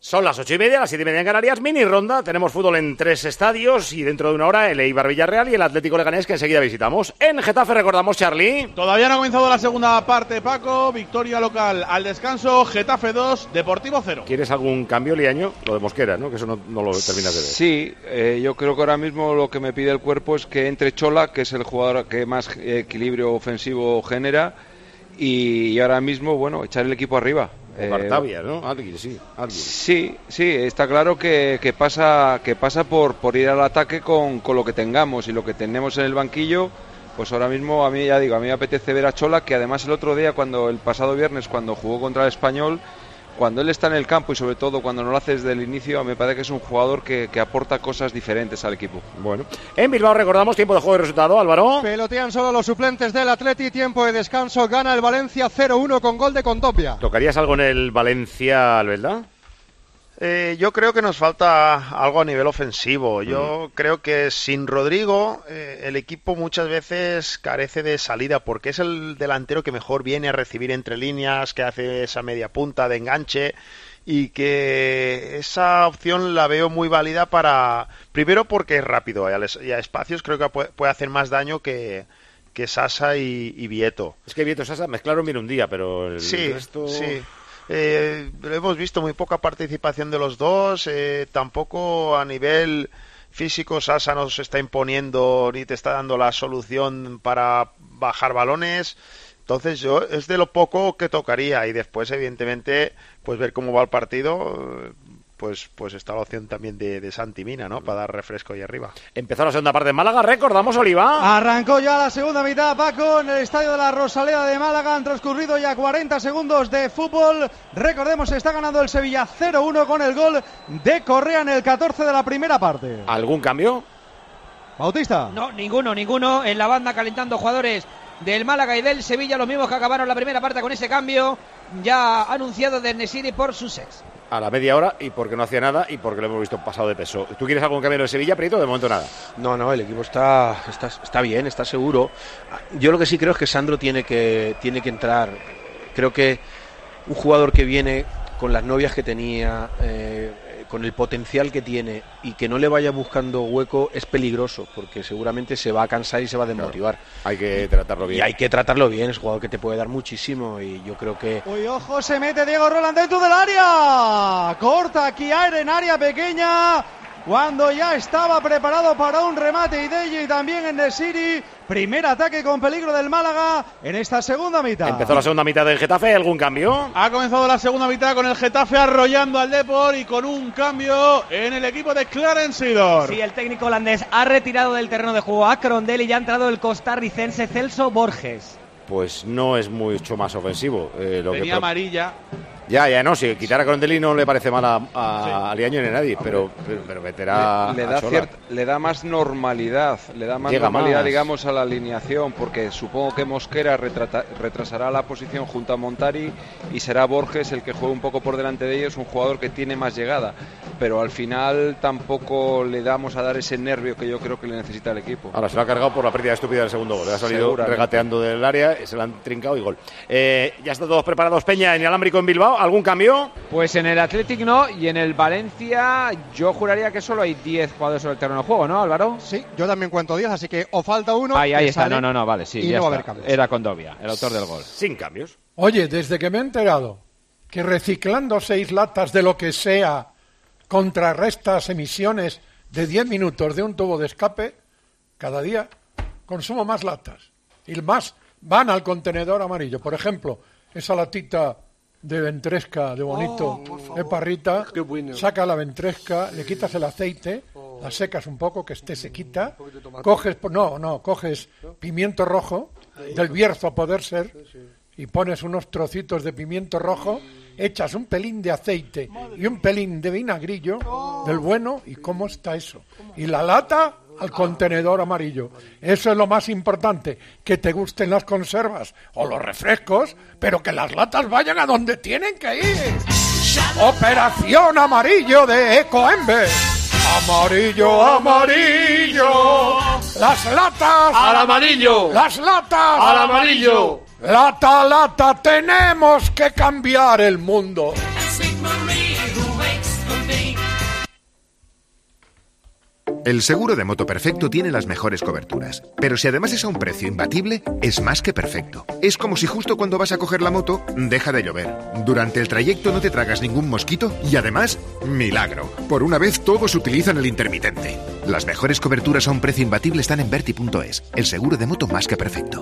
Son las 8:30, las 7:30 en Canarias, mini ronda, tenemos fútbol en 3 estadios y dentro de una hora el Eibar Villarreal y el Atlético Leganés que enseguida visitamos. En Getafe recordamos, Charlie. Todavía no ha comenzado la segunda parte, Paco, victoria local al descanso, Getafe 2, Deportivo 0. ¿Quieres algún cambio, Liaño? Lo de Mosquera, ¿no? Que eso no lo terminas de ver. Sí, yo creo que ahora mismo lo que me pide el cuerpo es que entre Chola, que es el jugador que más equilibrio ofensivo genera, y ahora mismo, bueno, echar el equipo arriba. Bartavia, ¿no? Alguien. Sí, está claro que pasa por ir al ataque con lo que tengamos y lo que tenemos en el banquillo. Pues ahora mismo a mí me apetece ver a Chola, que además el otro día, el pasado viernes, cuando jugó contra el Español, cuando él está en el campo y sobre todo cuando no lo hace desde el inicio, me parece que es un jugador que aporta cosas diferentes al equipo. Bueno, en Bilbao recordamos tiempo de juego y resultado, Álvaro. Pelotean solo los suplentes del Atleti, tiempo de descanso, gana el Valencia 0-1 con gol de Condovia. ¿Tocarías algo en el Valencia, Albelda? Yo creo que nos falta algo a nivel ofensivo. Yo creo que sin Rodrigo el equipo muchas veces carece de salida porque es el delantero que mejor viene a recibir entre líneas, que hace esa media punta de enganche y que esa opción la veo muy válida primero porque es rápido y a espacios creo que puede hacer más daño que Sasa y Vieto. Es que Vieto y Sasa mezclaron bien un día, pero el resto... Sí. Hemos visto muy poca participación de los dos, tampoco a nivel físico Sasa no se está imponiendo ni te está dando la solución para bajar balones, entonces es de lo poco que tocaría y después evidentemente pues ver cómo va el partido, pues está la opción también de Santi Mina, ¿no? Para dar refresco ahí arriba. Empezó la segunda parte en Málaga, recordamos, Oliva. Arrancó ya la segunda mitad, Paco, en el estadio de la Rosaleda de Málaga. Han transcurrido ya 40 segundos de fútbol. Recordemos, está ganando el Sevilla 0-1 con el gol de Correa en el 14 de la primera parte. ¿Algún cambio? Bautista. No, ninguno. En la banda calentando jugadores del Málaga y del Sevilla, los mismos que acabaron la primera parte con ese cambio. Ya anunciado de Nesiri por Sussex. A la media hora y porque no hacía nada y porque lo hemos visto pasado de peso. ¿Tú quieres algún cambio en el Sevilla, Prieto? De momento nada. No, el equipo está bien, está seguro. Yo lo que sí creo es que Sandro tiene que entrar. Creo que un jugador que viene con las novias que tenía, con el potencial que tiene y que no le vaya buscando hueco es peligroso porque seguramente se va a cansar y se va a desmotivar. Claro, hay que tratarlo bien. Y hay que tratarlo bien, es un jugador que te puede dar muchísimo y yo creo que... Uy, ojo, se mete Diego Roland dentro del área. Corta Kiaer en área pequeña cuando ya estaba preparado para un remate y también en Nesiri. Primer ataque con peligro del Málaga en esta segunda mitad. Empezó la segunda mitad del Getafe, ¿algún cambio? Ha comenzado la segunda mitad con el Getafe arrollando al Depor y con un cambio en el equipo de Clarence Seedorf. Sí, el técnico holandés ha retirado del terreno de juego a Crondel y ya ha entrado el costarricense Celso Borges. Pues no es mucho más ofensivo. Tenía amarilla. Ya, no, si quitar a Crondelli no le parece mal a Liaño ni a nadie, pero meterá le da más normalidad, digamos, a la alineación, porque supongo que Mosquera retrasará la posición junto a Montari y será Borges el que juegue un poco por delante de ellos, un jugador que tiene más llegada, pero al final tampoco le damos a dar ese nervio que yo creo que le necesita el equipo. Ahora se lo ha cargado por la pérdida estúpida del segundo gol, le ha salido regateando del área, se lo han trincado y gol. Ya están todos preparados, Peña, en Inalámbrico en Bilbao. ¿Algún cambio? Pues en el Athletic no, y en el Valencia yo juraría que solo hay 10 jugadores sobre el terreno de juego, ¿no, Álvaro? Sí, yo también cuento 10, así que o falta uno. Ahí está, no, vale, sí, y ya no va a está. haber cambios. Era Condovia, el autor del gol. Sin cambios. Oye, desde que me he enterado que reciclando 6 latas de lo que sea contrarrestas emisiones de 10 minutos de un tubo de escape, cada día consumo más latas. Y más van al contenedor amarillo. Por ejemplo, esa latita de ventresca, de bonito, de parrita, saca la ventresca, le quitas el aceite, la secas un poco, que esté sequita, coges pimiento rojo, del Bierzo a poder ser, y pones unos trocitos de pimiento rojo, echas un pelín de aceite y un pelín de vinagrillo, del bueno, y ¿cómo está eso? Y la lata al contenedor amarillo. Eso es lo más importante, que te gusten las conservas o los refrescos, pero que las latas vayan a donde tienen que ir. Operación Amarillo de Ecoembes. Amarillo, amarillo. Las latas al amarillo. Las latas al amarillo. Lata, tenemos que cambiar el mundo. El seguro de moto perfecto tiene las mejores coberturas, pero si además es a un precio imbatible, es más que perfecto. Es como si justo cuando vas a coger la moto, deja de llover. Durante el trayecto no te tragas ningún mosquito y además, milagro. Por una vez todos utilizan el intermitente. Las mejores coberturas a un precio imbatible están en Verti.es, el seguro de moto más que perfecto.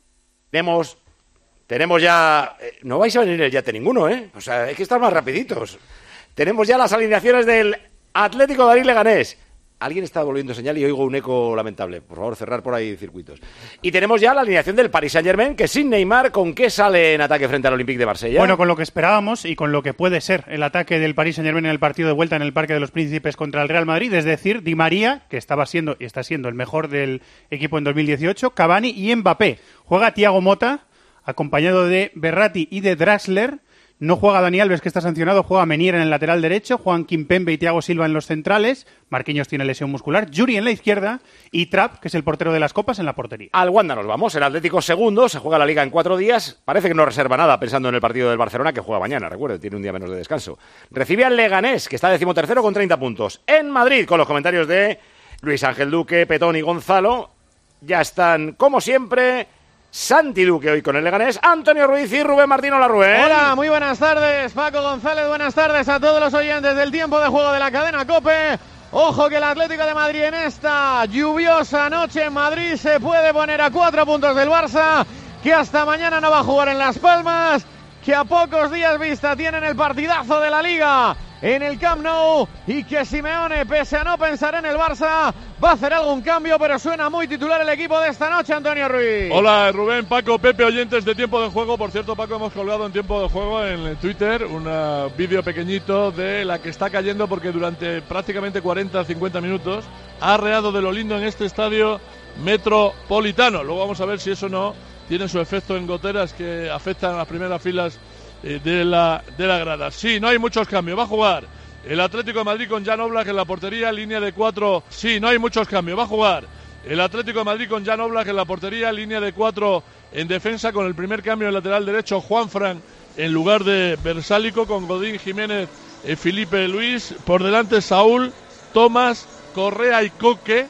Tenemos ya... no vais a venir el yate ninguno, ¿eh? O sea, hay que estar más rapiditos. Tenemos ya las alineaciones del Atlético de Madrid Leganés. Alguien está volviendo señal y oigo un eco lamentable. Por favor, cerrar por ahí circuitos. Y tenemos ya la alineación del Paris Saint-Germain, que sin Neymar, ¿con qué sale en ataque frente al Olympique de Marsella? Bueno, con lo que esperábamos y con lo que puede ser el ataque del Paris Saint-Germain en el partido de vuelta en el Parque de los Príncipes contra el Real Madrid. Es decir, Di María, que estaba siendo y está siendo el mejor del equipo en 2018, Cavani y Mbappé. Juega Thiago Motta, acompañado de Verratti y de Draxler. No juega Dani Alves, que está sancionado, juega Menier en el lateral derecho, juegan Kimpembe y Thiago Silva en los centrales, Marquinhos tiene lesión muscular, Yuri en la izquierda y Trapp, que es el portero de las copas, en la portería. Al Wanda nos vamos, el Atlético segundo, se juega la Liga en 4 días, parece que no reserva nada pensando en el partido del Barcelona, que juega mañana, recuerde, tiene un día menos de descanso. Recibe al Leganés, que está 13º con 30 puntos. En Madrid, con los comentarios de Luis Ángel Duque, Petón y Gonzalo, ya están, como siempre... Santi Duque hoy con el Leganés, Antonio Ruiz y Rubén Martín. Hola, Rubén. Hola, muy buenas tardes, Paco González, buenas tardes a todos los oyentes del tiempo de juego de la cadena COPE. Ojo que el Atlético de Madrid en esta lluviosa noche en Madrid se puede poner a 4 puntos del Barça, que hasta mañana no va a jugar en Las Palmas, que a pocos días vista tienen el partidazo de la Liga en el Camp Nou y que Simeone, pese a no pensar en el Barça, va a hacer algún cambio, pero suena muy titular el equipo de esta noche, Antonio Ruiz. Hola, Rubén, Paco, Pepe, oyentes de Tiempo de Juego. Por cierto, Paco, hemos colgado en Tiempo de Juego en Twitter un vídeo pequeñito de la que está cayendo porque durante prácticamente 40-50 minutos ha arreado de lo lindo en este estadio Metropolitano. Luego vamos a ver si eso no tiene su efecto en goteras que afectan a las primeras filas de la grada. Sí, no hay muchos cambios. Va a jugar el Atlético de Madrid con Jan Oblak en la portería, línea de 4. Sí, no hay muchos cambios. Va a jugar el Atlético de Madrid con Jan Oblak en la portería, línea de 4 en defensa, con el primer cambio en lateral derecho, Juanfran en lugar de Versálico, con Godín, Jiménez, Felipe Luis. Por delante Saúl, Tomás, Correa y Coque.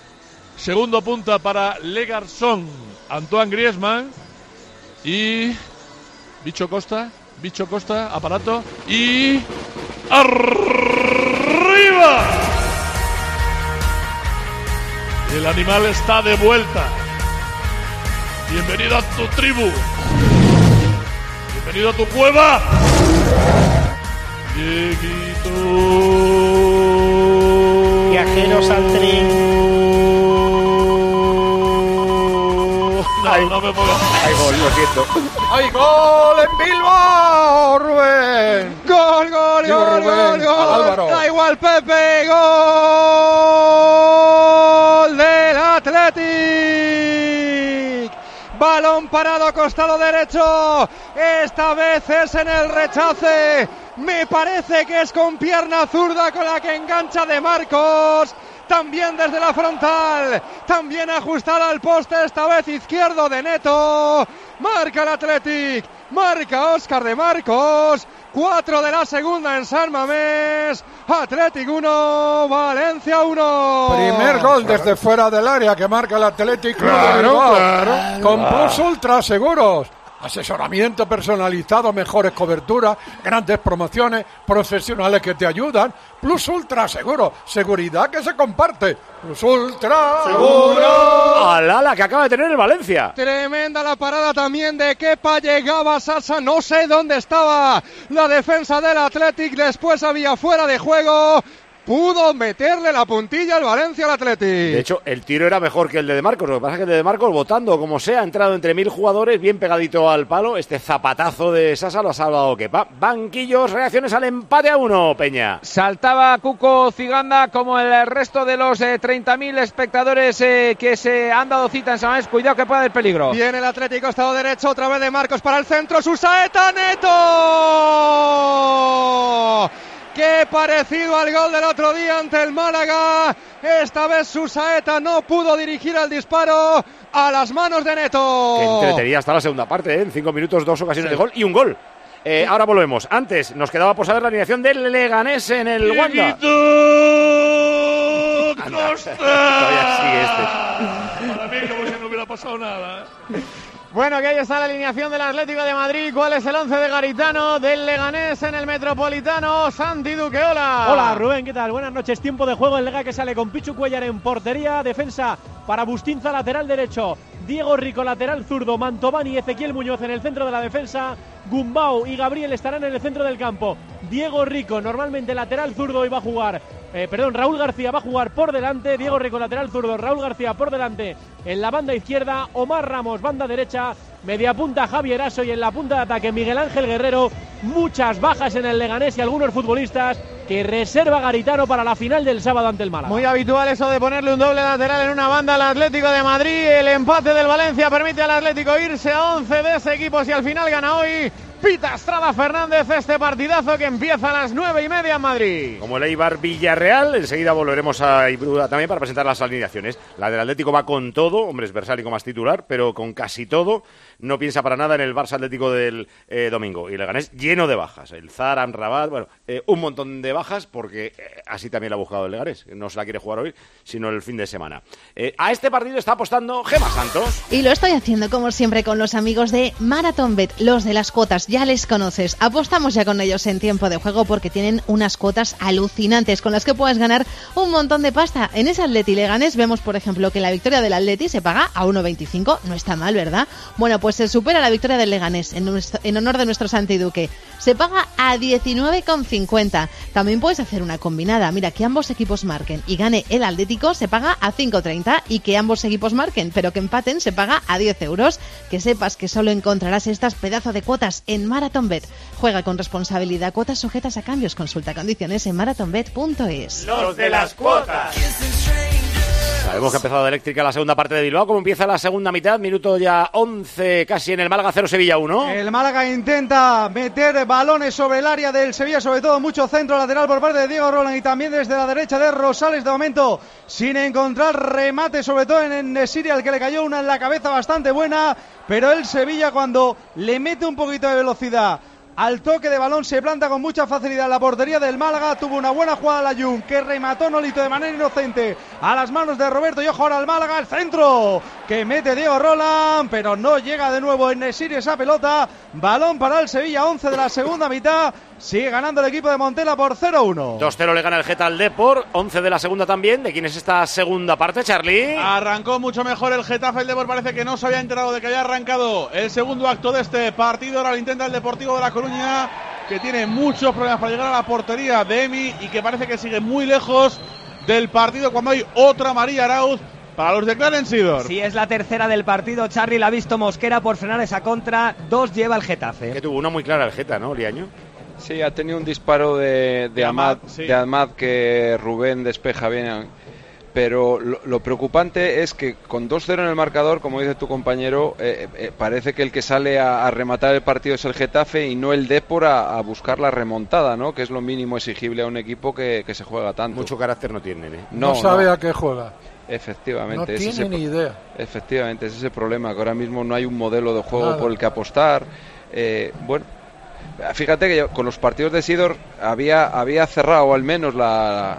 Segundo punta para Le Garçon, Antoine Griezmann y Bicho Costa, aparato y arriba. El animal está de vuelta. Bienvenido a tu tribu. Bienvenido a tu cueva. Dieguito. Viajeros al tren. No me pongas. Hay gol, lo siento. ¡Hay gol en Bilbao, Rubén! ¡Gol! Álvaro. Da igual, Pepe. ¡Gol del Athletic! Balón parado, costado derecho. Esta vez es en el rechace. Me parece que es con pierna zurda con la que engancha De Marcos. También desde la frontal, también ajustada al poste, esta vez izquierdo de Neto. Marca el Athletic, marca Óscar De Marcos. 4 de la segunda en San Mamés. Athletic 1, Valencia 1. Primer gol desde fuera del área que marca el Athletic. Claro. Con Plus Ultra Seguros. Asesoramiento personalizado, mejores coberturas, grandes promociones, profesionales que te ayudan. Plus Ultra Seguro, seguridad que se comparte. Plus Ultra Seguro. Alala, que acaba de tener el Valencia. Tremenda la parada también de Kepa, llegaba Sasa, no sé dónde estaba la defensa del Athletic, después había fuera de juego. Pudo meterle la puntilla al Valencia al Athletic. De hecho, el tiro era mejor que el de Marcos. Lo que pasa es que el de Marcos, votando como sea, ha entrado entre 1000 jugadores, bien pegadito al palo. Este zapatazo de Sasa lo ha salvado Kepa. Banquillos, reacciones al empate a 1, Peña. Saltaba Cuco Ciganda como el resto de los 30.000 espectadores que se han dado cita en San Mamés. Cuidado que puede haber peligro. Viene el Atlético, estado derecho, otra vez de Marcos para el centro. Susaeta, Neto. Qué parecido al gol del otro día ante el Málaga. Esta vez Susaeta no pudo dirigir el disparo a las manos de Neto. Que entretenía hasta la segunda parte, ¿eh? En 5 minutos, 2 ocasiones de gol y un gol. Ahora volvemos. Antes nos quedaba por saber la alineación del Leganés en el Wanda. ¡Costa! Todavía sigue Para mí como si no hubiera pasado nada. Bueno, que ahí está la alineación del Atlético de Madrid. ¿Cuál es el 11 de Garitano, del Leganés en el Metropolitano? Santi Duque, hola. Hola, Rubén, ¿qué tal? Buenas noches. Tiempo de juego en Lega que sale con Pichu Cuellar en portería. Defensa para Bustinza, lateral derecho. Diego Rico, lateral zurdo. Mantovani y Ezequiel Muñoz en el centro de la defensa. Gumbau y Gabriel estarán en el centro del campo. Diego Rico, normalmente lateral zurdo, y va a jugar. Raúl García va a jugar por delante. Diego Rico, lateral zurdo. Raúl García por delante en la banda izquierda. Omar Ramos, banda derecha. Media punta Javier Aso y en la punta de ataque Miguel Ángel Guerrero. Muchas bajas en el Leganés y algunos futbolistas que reserva Garitano para la final del sábado ante el Málaga. Muy habitual eso de ponerle un doble lateral en una banda al Atlético de Madrid. El empate del Valencia permite al Atlético irse a 11 de ese equipo si al final gana hoy. Pita Estrada Fernández este partidazo que empieza a las 9:30 en Madrid. Como el Eibar Villarreal, enseguida volveremos a Ibruda también para presentar las alineaciones. La del Atlético va con todo, hombre, es Versálico más titular, pero con casi todo. No piensa para nada en el Barça Atlético del domingo. Y Leganés lleno de bajas. El Zar, Amrabat, bueno, un montón de bajas porque así también lo ha buscado el Leganés. No se la quiere jugar hoy, sino el fin de semana. A este partido está apostando Gemma Santos. Y lo estoy haciendo como siempre con los amigos de Marathonbet, los de las cuotas. Ya les conoces. Apostamos ya con ellos en tiempo de juego porque tienen unas cuotas alucinantes con las que puedes ganar un montón de pasta. En ese Atleti Leganés vemos, por ejemplo, que la victoria del Atleti se paga a 1,25. No está mal, ¿verdad? Bueno, pues se supera la victoria del Leganés en honor de nuestro Santi Duque. Se paga a 19,50. También puedes hacer una combinada. Mira, que ambos equipos marquen y gane el Atlético se paga a 5,30 y que ambos equipos marquen pero que empaten se paga a 10 euros. Que sepas que solo encontrarás estas pedazos de cuotas en Marathonbet. Juega con responsabilidad. Cuotas sujetas a cambios. Consulta condiciones en marathonbet.es. Los de las cuotas. Sabemos que ha empezado eléctrica la segunda parte de Bilbao. ¿Cómo empieza la segunda mitad? Minuto ya 11 casi en el Málaga, 0 Sevilla 1. El Málaga intenta meter balones sobre el área del Sevilla, sobre todo mucho centro lateral por parte de Diego Roland y también desde la derecha de Rosales. De momento sin encontrar remate, sobre todo en Nesiri, al que le cayó una en la cabeza bastante buena, pero el Sevilla cuando le mete un poquito de velocidad al toque de balón se planta con mucha facilidad en la portería del Málaga. Tuvo una buena jugada la Jun, que remató Nolito de manera inocente a las manos de Roberto. Y ojo ahora al Málaga, el centro que mete Diego Roland, pero no llega de nuevo en Nesiri esa pelota. Balón para el Sevilla, 11 de la segunda mitad. Sigue ganando el equipo de Montela por 0-1. 2-0 le gana el Geta al Depor, 11 de la segunda también. ¿De quién es esta segunda parte, Charlie? Arrancó mucho mejor el Getafe. El Depor parece que no se había enterado de que había arrancado el segundo acto de este partido. Ahora lo intenta el Deportivo de La Coruña, que tiene muchos problemas para llegar a la portería de Emi y que parece que sigue muy lejos del partido cuando hay otra María Arauz para los de Clarence Seedorf. Sí, es la tercera del partido. Charlie la ha visto Mosquera por frenar esa contra. 2 lleva el Getafe. Que tuvo una muy clara el Geta, ¿no, Liaño? Sí, ha tenido un disparo de Amad, sí, de Amad que Rubén despeja bien. Pero lo preocupante es que con 2-0 en el marcador, como dice tu compañero, parece que el que sale a rematar el partido es el Getafe y no el Depor a buscar la remontada, ¿no? Que es lo mínimo exigible a un equipo que se juega tanto. Mucho carácter no tienen, ¿eh? No sabe a qué juega. Efectivamente. No tiene ni idea. Efectivamente, ese es el problema, que ahora mismo no hay un modelo de juego por el que apostar. Bueno, fíjate que con los partidos de Seedorf había cerrado al menos la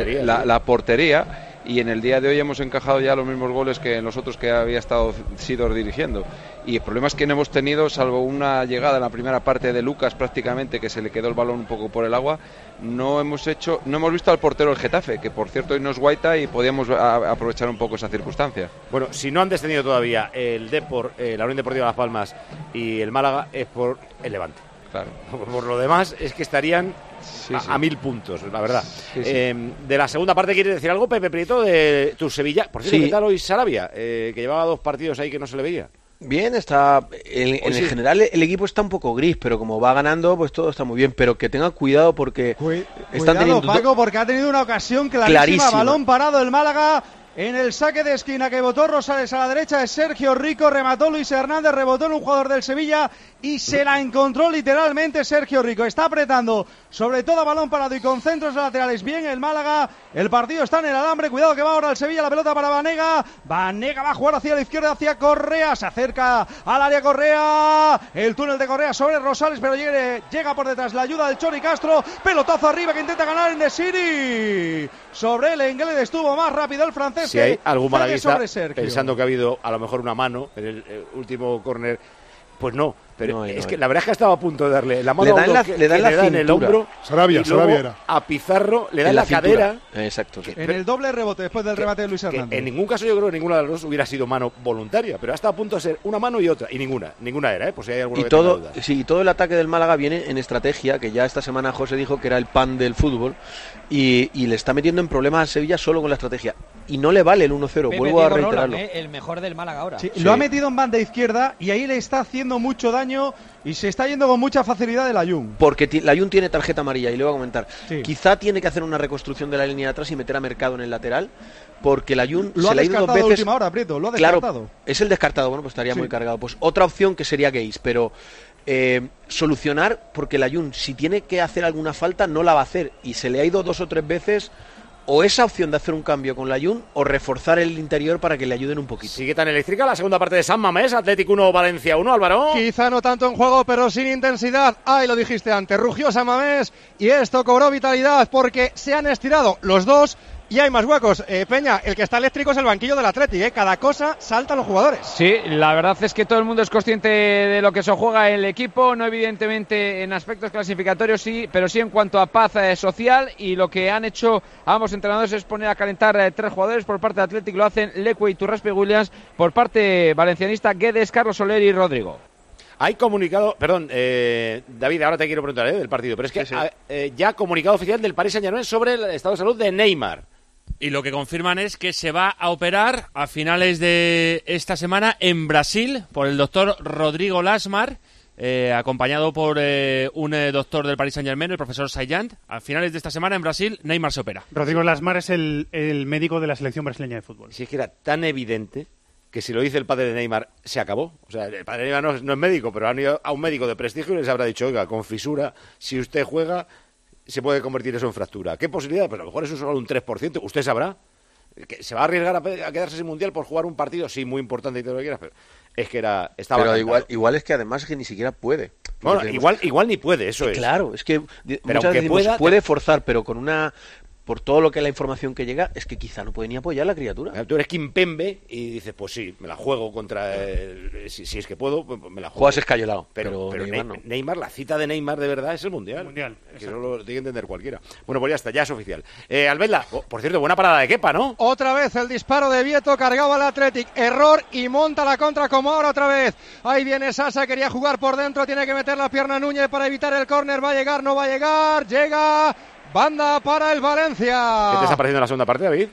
portería. Y en el día de hoy hemos encajado ya los mismos goles que en los otros que había estado Seedorf dirigiendo. Y el problema es que no hemos tenido, salvo una llegada en la primera parte de Lucas prácticamente, que se le quedó el balón un poco por el agua, no hemos visto al portero del Getafe, que por cierto hoy no es Guaita y podíamos aprovechar un poco esa circunstancia. Bueno, si no han descendido todavía el Depor, la Unión Deportiva Las Palmas y el Málaga, es por el Levante. Claro. Por lo demás es que estarían a 1000 puntos, la verdad. Sí. De la segunda parte, ¿quieres decir algo, Pepe Prieto, de tu Sevilla? Por cierto, ¿qué tal hoy Sarabia? Que llevaba 2 partidos ahí que no se le veía. Bien, está en general el equipo está un poco gris, pero como va ganando, pues todo está muy bien. Pero que tengan cuidado porque están teniendo Paco, porque ha tenido una ocasión clarísima. Balón parado el Málaga. En el saque de esquina que botó Rosales a la derecha de Sergio Rico, remató Luis Hernández, rebotó en un jugador del Sevilla y se la encontró literalmente Sergio Rico. Está apretando, sobre todo a balón parado y con centros laterales. Bien el Málaga, el partido está en el alambre, cuidado que va ahora el Sevilla, la pelota para Banega. Banega va a jugar hacia la izquierda, hacia Correa, se acerca al área Correa, el túnel de Correa sobre Rosales, pero llega por detrás la ayuda del Chori Castro, pelotazo arriba que intenta ganar en Nesiri. sobre el Lenglet, estuvo más rápido el francés. Si hay algún Fede malaguista sobre Sergio. pensando que ha habido a lo mejor una mano en el último córner, pues no. Pero que la verdad es que estaba a punto de darle la mano a uno le da en el hombro. Sarabia era. A Pizarro le da en la cadera. Exacto. Sí. En el doble rebote después del remate de Luis Hernández. En ningún caso yo creo que ninguna de las dos hubiera sido mano voluntaria, pero ha estado a punto de ser una mano y otra, y ninguna era, por si hay alguno que tenga dudas. Sí, todo el ataque del Málaga viene en estrategia, que ya esta semana José dijo que era el pan del fútbol, y le está metiendo en problemas al Sevilla solo con la estrategia. Y no le vale el 1-0, vuelvo a reiterarlo. Roland, el mejor del Málaga ahora. Sí, lo ha metido en banda izquierda y ahí le está haciendo mucho daño y se está yendo con mucha facilidad el Ayun. Porque el Ayun tiene tarjeta amarilla, y le voy a comentar. Sí. Quizá tiene que hacer una reconstrucción de la línea de atrás y meter a Mercado en el lateral, porque el Ayun lo se ha le ha ido dos descartado a veces. última hora, Prieto, lo ha descartado. Claro, es el descartado, bueno, pues estaría muy cargado. Pues otra opción que sería Geis, pero solucionar, porque el Ayun, si tiene que hacer alguna falta, no la va a hacer, y se le ha ido 2 o 3 veces. O esa opción de hacer un cambio con la Jun o reforzar el interior para que le ayuden un poquito. Sigue tan eléctrica la segunda parte de San Mamés, Atlético 1, Valencia 1, Álvaro. Quizá no tanto en juego, pero sin intensidad. Ahí lo dijiste antes, rugió San Mamés y esto cobró vitalidad porque se han estirado los dos y hay más huecos. Peña, el que está eléctrico es el banquillo del Athletic, cada cosa saltan los jugadores. Sí, la verdad es que todo el mundo es consciente de lo que se juega el equipo, no evidentemente en aspectos clasificatorios, sí, pero sí en cuanto a paz social, y lo que han hecho ambos entrenadores es poner a calentar 3 jugadores. Por parte de Athletic lo hacen Leque y Turraspe Williams, por parte valencianista Guedes, Carlos Soler y Rodrigo. Hay comunicado, perdón, David, ahora te quiero preguntar del partido, pero es que ya comunicado oficial del Paris Saint-Germain sobre el estado de salud de Neymar. Y lo que confirman es que se va a operar a finales de esta semana en Brasil por el doctor Rodrigo Lasmar, acompañado por un doctor del Paris Saint-Germain, el profesor Sayant. A finales de esta semana en Brasil, Neymar se opera. Rodrigo Lasmar es el médico de la selección brasileña de fútbol. Si es que era tan evidente que si lo dice el padre de Neymar, se acabó. O sea, el padre de Neymar no es médico, pero han ido a un médico de prestigio y les habrá dicho, oiga, con fisura, si usted juega, se puede convertir eso en fractura. ¿Qué posibilidad? Pues a lo mejor eso es solo un 3%. Usted sabrá. ¿Se va a arriesgar a quedarse sin Mundial por jugar un partido? Sí, muy importante y todo lo que quieras, pero es que estaba pero cantado. igual es que además es que ni siquiera puede. Bueno, igual ni puede, eso es. Claro, es que pero muchas veces decimos, puede forzar, pero con una... Por todo lo que es la información que llega, es que quizá no puede ni apoyar a la criatura. Tú eres Kimpembe y dices, pues sí, me la juego contra... si es que puedo, pues me la juego. Juegas escayolado, pero Neymar no. Neymar, la cita de Neymar de verdad es el Mundial. Que eso lo tiene que entender cualquiera. Bueno, pues ya está, ya es oficial. Albelda, por cierto, buena parada de Kepa, ¿no? Otra vez el disparo de Vieto, cargaba al Athletic, error y monta la contra como ahora otra vez. Ahí viene Sasa, quería jugar por dentro, tiene que meter la pierna Núñez para evitar el córner, va a llegar, no va a llegar, llega... Banda para el Valencia. ¿Qué te está pareciendo la segunda parte, David?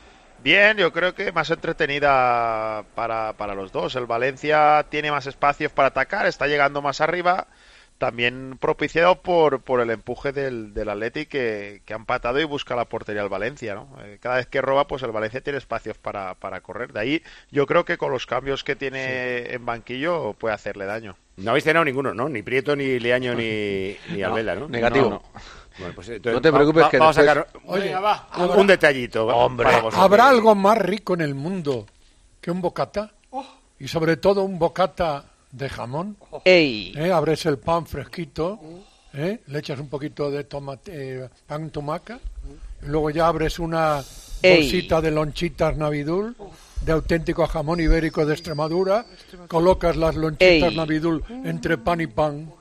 Bien, yo creo que más entretenida para los dos. El Valencia tiene más espacios para atacar, está llegando más arriba. También propiciado por el empuje del Athletic que ha empatado y busca la portería al Valencia, ¿no? Cada vez que roba, pues el Valencia tiene espacios para correr. De ahí yo creo que con los cambios que tiene en banquillo puede hacerle daño. No habéis cenado ninguno, ¿no? Ni Prieto, ni Leaño, ni Albelda, ¿no? Negativo. No. Bueno, pues, entonces, no te preocupes que vamos después... a sacar un detallito. Hombre, ¿habrá algo más rico en el mundo que un bocata? Y sobre todo un bocata de jamón. Abres el pan fresquito, le echas un poquito de tomate, pan tumaca, y luego ya abres una bolsita de lonchitas Navidul, de auténtico jamón ibérico de Extremadura, colocas las lonchitas Navidul entre pan y pan,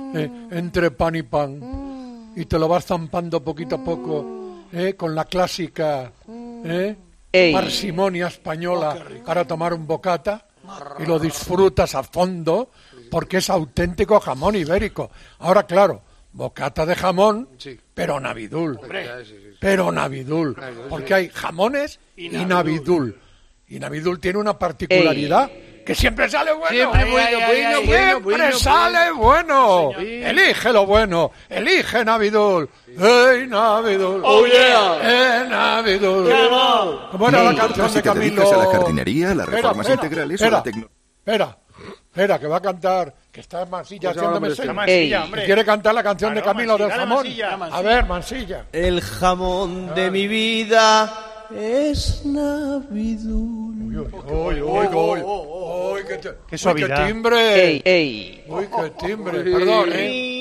y te lo vas zampando poquito a poco, con la clásica parsimonia española para tomar un bocata, y lo disfrutas a fondo porque es auténtico jamón ibérico. Ahora, claro, bocata de jamón, pero Navidul. Pero Navidul, porque hay jamones y Navidul. Y Navidul tiene una particularidad, que siempre sale bueno. Siempre sale bueno. Elige lo bueno. Elige Navidul. ¡Ey, Navidul! ¡Oh, yeah! Navidul! ¿Cómo era la canción de Camilo? ¿Te dedicas a la jardinería, a las reformas integrales o a la tecnología? Espera, que va a cantar, que está Mansilla haciéndome señas. Quiere cantar la canción de Camilo del jamón. A ver, Mansilla. El jamón de mi vida es Navidul. ¡Uy, qué suavidad! ¡Qué timbre! ¡Uy, qué timbre! Perdón,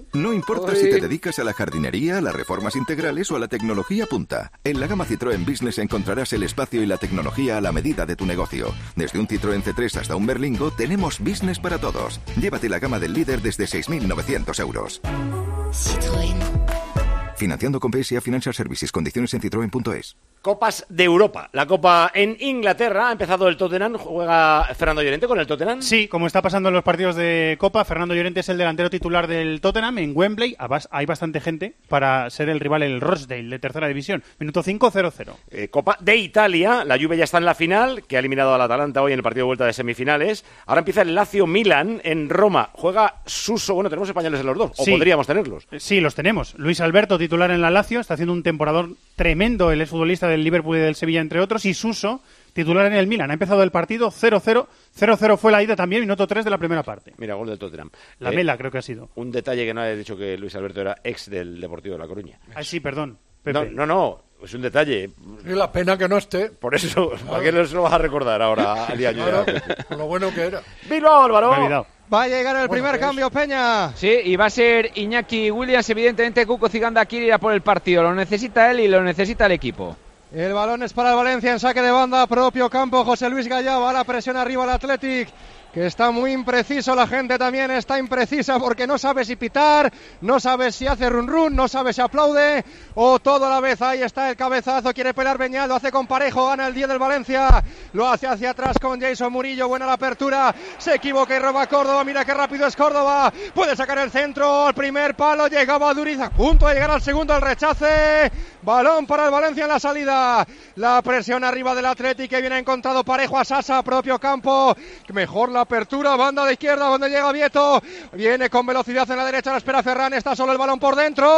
No importa si te dedicas a la jardinería, a las reformas integrales o a la tecnología punta. En la gama Citroën Business encontrarás el espacio y la tecnología a la medida de tu negocio. Desde un Citroën C3 hasta un Berlingo, tenemos business para todos. Llévate la gama del líder desde 6.900 euros. Citroën. Financiando con PSA Financial Services. Condiciones en citroen.es. Copas de Europa. La Copa en Inglaterra. Ha empezado el Tottenham. ¿Juega Fernando Llorente con el Tottenham? Sí, como está pasando en los partidos de Copa, Fernando Llorente es el delantero titular del Tottenham en Wembley. Hay bastante gente para ser el rival, el Rochdale, de tercera división. Minuto 5, 0-0. Copa de Italia. La Juve ya está en la final, que ha eliminado al Atalanta hoy en el partido de vuelta de semifinales. Ahora empieza el Lazio-Milan en Roma. Juega Suso. Bueno, tenemos españoles en los dos. Sí. O podríamos tenerlos. Sí, los tenemos. Luis Alberto, titular en la Lazio. Está haciendo un temporador tremendo. El exfutbolista del Liverpool y del Sevilla, entre otros, y Suso, titular en el Milan. Ha empezado el partido 0-0, 0-0 fue la ida también, minuto 3 de la primera parte. Mira, gol del Tottenham. La Mela creo que ha sido. Un detalle que no he dicho, que Luis Alberto era ex del Deportivo de La Coruña. Ah, sí, perdón, Pepe. No, es un detalle. Y la pena que no esté. Por eso, ¿para qué nos lo vas a recordar ahora a día? Claro, con lo bueno que era. Bilbao, Álvaro. Validado. Va a llegar el primer cambio, Peña. Sí, y va a ser Iñaki Williams. Evidentemente, Cuco Ciganda quiere ir a por el partido. Lo necesita él y lo necesita el equipo. El balón es para el Valencia en saque de banda, propio campo. José Luis Gallá va a la presión arriba al Athletic, que está muy impreciso. La gente también está imprecisa porque no sabe si pitar, no sabe si hace run run, no sabe si aplaude o todo a la vez. Ahí está el cabezazo, quiere pelar Beñat, lo hace con Parejo, gana el 10 del Valencia, lo hace hacia atrás con Jason Murillo. Buena la apertura, se equivoca y roba Córdoba. Mira qué rápido es Córdoba, puede sacar el centro al primer palo, llegaba Duriz, a punto de llegar al segundo, el rechace. Balón para el Valencia en la salida. La presión arriba del Athletic, que viene encontrado Parejo a Sasa, propio campo. Mejor la apertura, banda de izquierda donde llega Vieto. Viene con velocidad en la derecha, la espera Ferran, está solo el balón por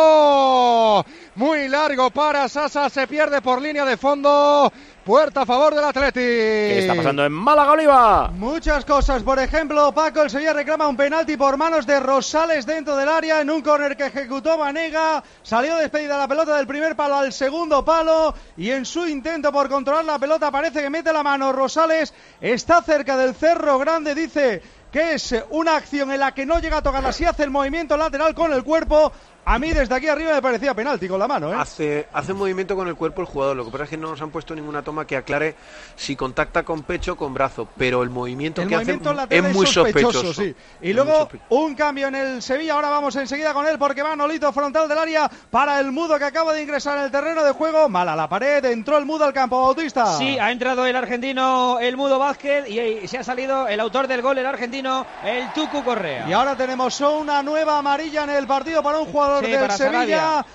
dentro. Muy largo para Sasa, se pierde por línea de fondo. Puerta a favor del Athletic. ¿Qué está pasando en Málaga, Oliva? Muchas cosas. Por ejemplo, Paco, el Sevilla reclama un penalti por manos de Rosales dentro del área en un córner que ejecutó Banega. Salió despedida la pelota del primer palo al segundo palo y en su intento por controlar la pelota parece que mete la mano Rosales. Está cerca del Cerro Grande, dice que es una acción en la que no llega a tocarla, si hace el movimiento lateral con el cuerpo. A mí desde aquí arriba me parecía penalti con la mano, ¿eh? Hace movimiento con el cuerpo el jugador. Lo que pasa es que no nos han puesto ninguna toma que aclare si contacta con pecho o con brazo. Pero el movimiento que hace es muy sospechoso. Sí. Y luego un cambio en el Sevilla. Ahora vamos enseguida con él porque va Nolito frontal del área para el Mudo, que acaba de ingresar en el terreno de juego. Mala la pared, entró el Mudo al campo. Bautista. Sí, ha entrado el argentino, el Mudo Vázquez, y se ha salido el autor del gol, el argentino, el Tucu Correa. Y ahora tenemos una nueva amarilla en el partido para un jugador del Sevilla.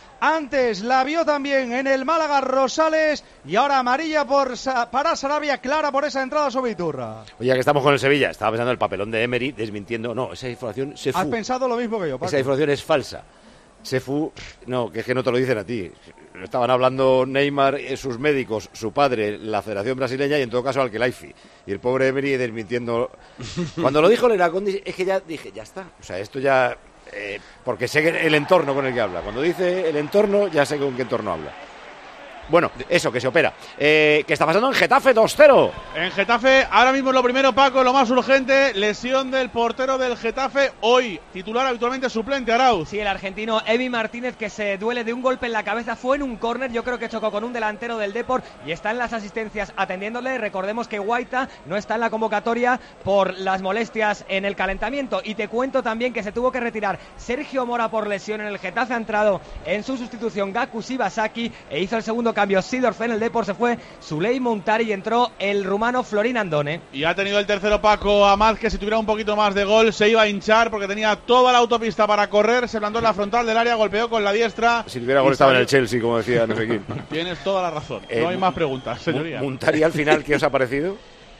Antes la vio también en el Málaga Rosales y ahora amarilla para Sarabia, clara por esa entrada sobre Iturra. Oye, que estamos con el Sevilla, estaba pensando el papelón de Emery desmintiendo. No, esa información se fue. Has pensado lo mismo que yo, Paco. Esa información es falsa. Sefu, no, que es que no te lo dicen a ti. Lo estaban hablando Neymar, sus médicos, su padre, la Federación Brasileña y en todo caso Al-Khelaifi. Y el pobre Emery desmintiendo. Cuando lo dijo Leracondi, es que ya dije, ya está. O sea, esto ya... porque sé el entorno con el que habla. Cuando dice el entorno, ya sé con qué entorno habla. Bueno, eso, que se opera. ¿Qué está pasando en Getafe 2-0? En Getafe, ahora mismo lo primero, Paco, lo más urgente, lesión del portero del Getafe, hoy titular, habitualmente suplente, Arauz. Sí, el argentino Emi Martínez, que se duele de un golpe en la cabeza, fue en un córner, yo creo que chocó con un delantero del Depor y está en las asistencias atendiéndole. Recordemos que Guaita no está en la convocatoria por las molestias en el calentamiento, y te cuento también que se tuvo que retirar Sergio Mora por lesión en el Getafe. Ha entrado en su sustitución Gaku Shibasaki e hizo el segundo cambio Sidorf. En el Depor se fue Zuley Montari y entró el rumano Florin Andone. Y ha tenido el tercero Paco Amad, que si tuviera un poquito más de gol se iba a hinchar porque tenía toda la autopista para correr, se plantó en la frontal del área, golpeó con la diestra. Si tuviera gol estaba en el Chelsea, como decía no sé quién. Tienes toda la razón, no hay más preguntas, señoría. Montari al final, ¿qué os ha parecido?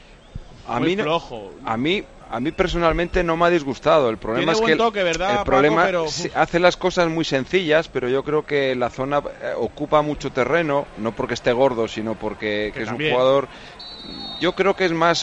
Muy flojo. A mí personalmente no me ha disgustado. El problema es que el problema Paco, hace las cosas muy sencillas, pero yo creo que la zona ocupa mucho terreno, no porque esté gordo, sino porque es un jugador. Yo creo que es más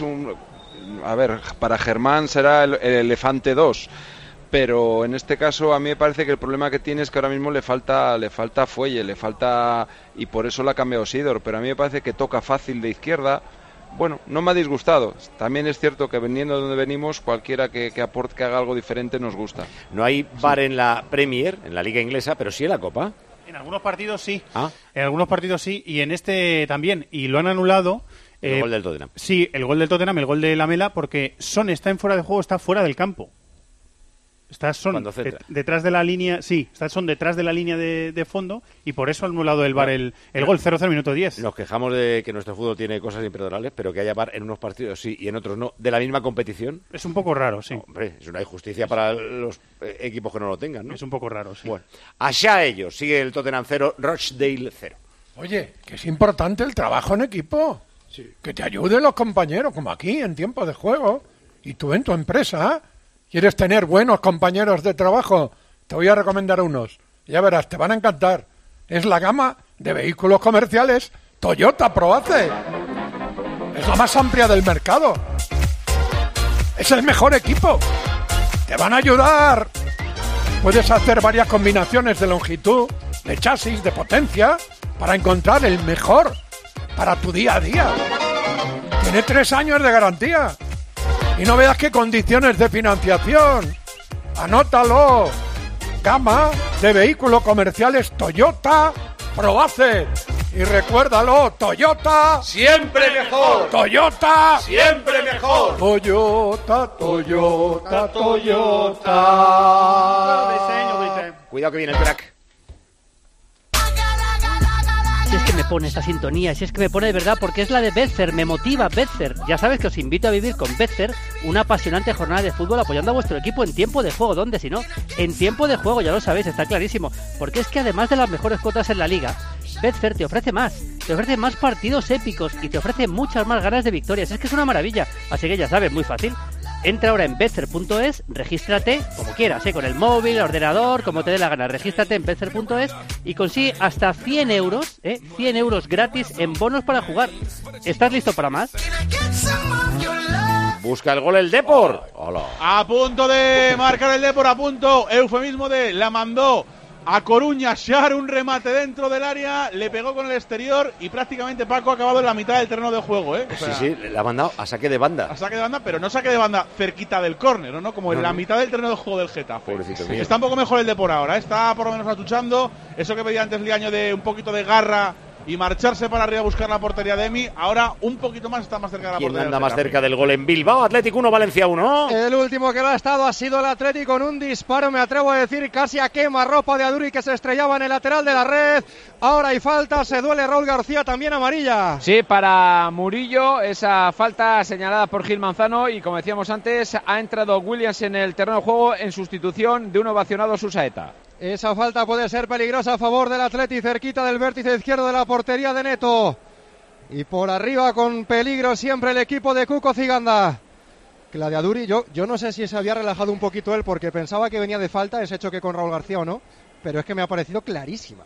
para Germán será el elefante 2. Pero en este caso a mí me parece que el problema que tiene es que ahora mismo le falta fuelle, y por eso la ha cambiado Sidor. Pero a mí me parece que toca fácil de izquierda. bueno, no me ha disgustado. También es cierto que veniendo de donde venimos, cualquiera que aporte, que haga algo diferente, nos gusta. No hay VAR en la Premier, en la Liga Inglesa, pero sí en la Copa. En algunos partidos sí. Ah. En algunos partidos sí, y en este también. Y lo han anulado. El gol del Tottenham. Sí, el gol del Tottenham, el gol de Lamela, porque Son está en fuera de juego, está fuera del campo. Son detrás de la línea, son detrás de la línea de fondo, y por eso ha anulado el VAR el gol 0-0 minuto 10. Nos quejamos de que nuestro fútbol tiene cosas imperdonables, pero que haya VAR en unos partidos sí y en otros no, de la misma competición. Es un poco raro, sí. No, hombre, es una injusticia para los equipos que no lo tengan, ¿no? Es un poco raro, sí. Bueno, allá ellos, sigue el Tottenham 0, Rochdale 0. Oye, que es importante el trabajo en equipo. Sí. Que te ayuden los compañeros, como aquí, en tiempo de juego. Y tú en tu empresa, ¿quieres tener buenos compañeros de trabajo? Te voy a recomendar unos. Ya verás, te van a encantar. Es la gama de vehículos comerciales Toyota ProAce. Es la más amplia del mercado. Es el mejor equipo. Te van a ayudar. Puedes hacer varias combinaciones de longitud, de chasis, de potencia, para encontrar el mejor para tu día a día. Tiene 3 años de garantía. Y no veas qué condiciones de financiación. Anótalo. Gama de vehículos comerciales Toyota ProAce. Y recuérdalo, Toyota siempre mejor. Toyota siempre mejor. Toyota, Toyota, Toyota. Cuidado que viene el crack. Si es que me pone esta sintonía, si es que me pone de verdad, porque es la de Betfair, me motiva Betfair. Ya sabes que os invito a vivir con Betfair una apasionante jornada de fútbol apoyando a vuestro equipo en tiempo de juego. ¿Dónde si no? En tiempo de juego, ya lo sabéis, está clarísimo. Porque es que además de las mejores cuotas en la liga, Betfair te ofrece más partidos épicos y te ofrece muchas más ganas de victorias. Es que es una maravilla, así que ya sabes, muy fácil. Entra ahora en Betfair.es, regístrate como quieras, con el móvil, el ordenador, como te dé la gana. Regístrate en Betfair.es y consigue hasta 100 euros, 100 euros gratis en bonos para jugar. ¿Estás listo para más? Busca el gol el Depor. Hola. A punto de marcar el Depor, a punto. Eufemismo de la mandó a Coruña, Xar, un remate dentro del área, le pegó con el exterior y prácticamente Paco ha acabado en la mitad del terreno de juego, ¿eh? O sea, sí, le ha mandado a saque de banda. A saque de banda, pero no saque de banda cerquita del córner, ¿no? Como en la mitad del terreno de juego del Getafe. Pobrecito mío. Está un poco mejor el de por ahora, ¿eh? Está por lo menos atuchando. Eso que pedía antes Liaño de un poquito de garra y marcharse para arriba a buscar la portería de Emi. Ahora un poquito más, está más cerca de la portería. ¿Quién anda más cerca del gol en Bilbao? Atlético 1, Valencia 1. El último que lo ha estado ha sido el Atlético con un disparo, me atrevo a decir, casi a quemarropa de Aduri, que se estrellaba en el lateral de la red. Ahora hay falta, se duele Raúl García, también amarilla. Sí, para Murillo, esa falta señalada por Gil Manzano, y como decíamos antes, ha entrado Williams en el terreno de juego en sustitución de un ovacionado Susaeta. Esa falta puede ser peligrosa a favor del Atleti, cerquita del vértice izquierdo de la portería de Neto. Y por arriba con peligro siempre el equipo de Cuco Ciganda. Que la de Aduri, yo no sé si se había relajado un poquito él porque pensaba que venía de falta ese choque con Raúl García o no, pero es que me ha parecido clarísima.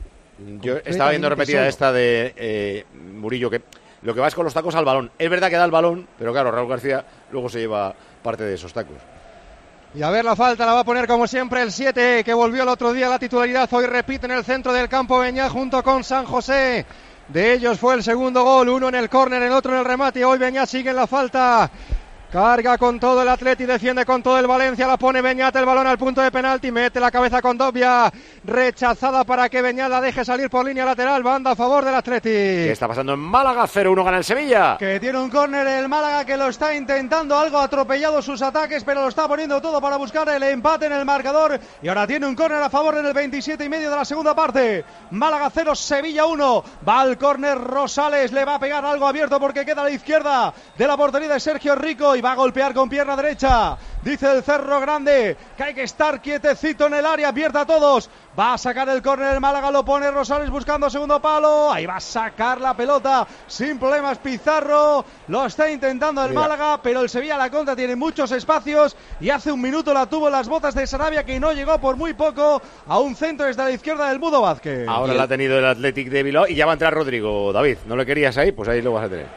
Yo estaba viendo repetida esta de Murillo, que lo que va es con los tacos al balón. Es verdad que da el balón, pero claro, Raúl García luego se lleva parte de esos tacos. Y a ver la falta, la va a poner como siempre el 7, que volvió el otro día a la titularidad, hoy repite en el centro del campo Beñat junto con San José. De ellos fue el segundo gol, uno en el córner, el otro en el remate, hoy Beñat sigue en la falta. Carga con todo el Atleti, defiende con todo el Valencia, la pone Beñat, el balón al punto de penalti, mete la cabeza con Dobia, rechazada para que Beñat la deje salir por línea lateral, banda a favor del Atleti. ¿Qué está pasando en Málaga? 0-1 gana el Sevilla. Que tiene un córner el Málaga, que lo está intentando, algo atropellado sus ataques, pero lo está poniendo todo para buscar el empate en el marcador, y ahora tiene un córner a favor en el 27,5 de la segunda parte. Málaga 0, Sevilla 1, va al córner Rosales, le va a pegar algo abierto porque queda a la izquierda de la portería de Sergio Rico, y va a golpear con pierna derecha. Dice el Cerro Grande que hay que estar quietecito en el área, abierta a todos. Va a sacar el córner el Málaga, lo pone Rosales buscando segundo palo. Ahí va a sacar la pelota sin problemas Pizarro. Lo está intentando el Málaga, pero el Sevilla la contra, tiene muchos espacios y hace un minuto la tuvo en las botas de Sarabia, que no llegó por muy poco a un centro desde la izquierda del Mudo Vázquez. Ahora la ha tenido el Athletic de Bilbao y ya va a entrar Rodrigo. David, ¿no le querías ahí? Pues ahí lo vas a tener.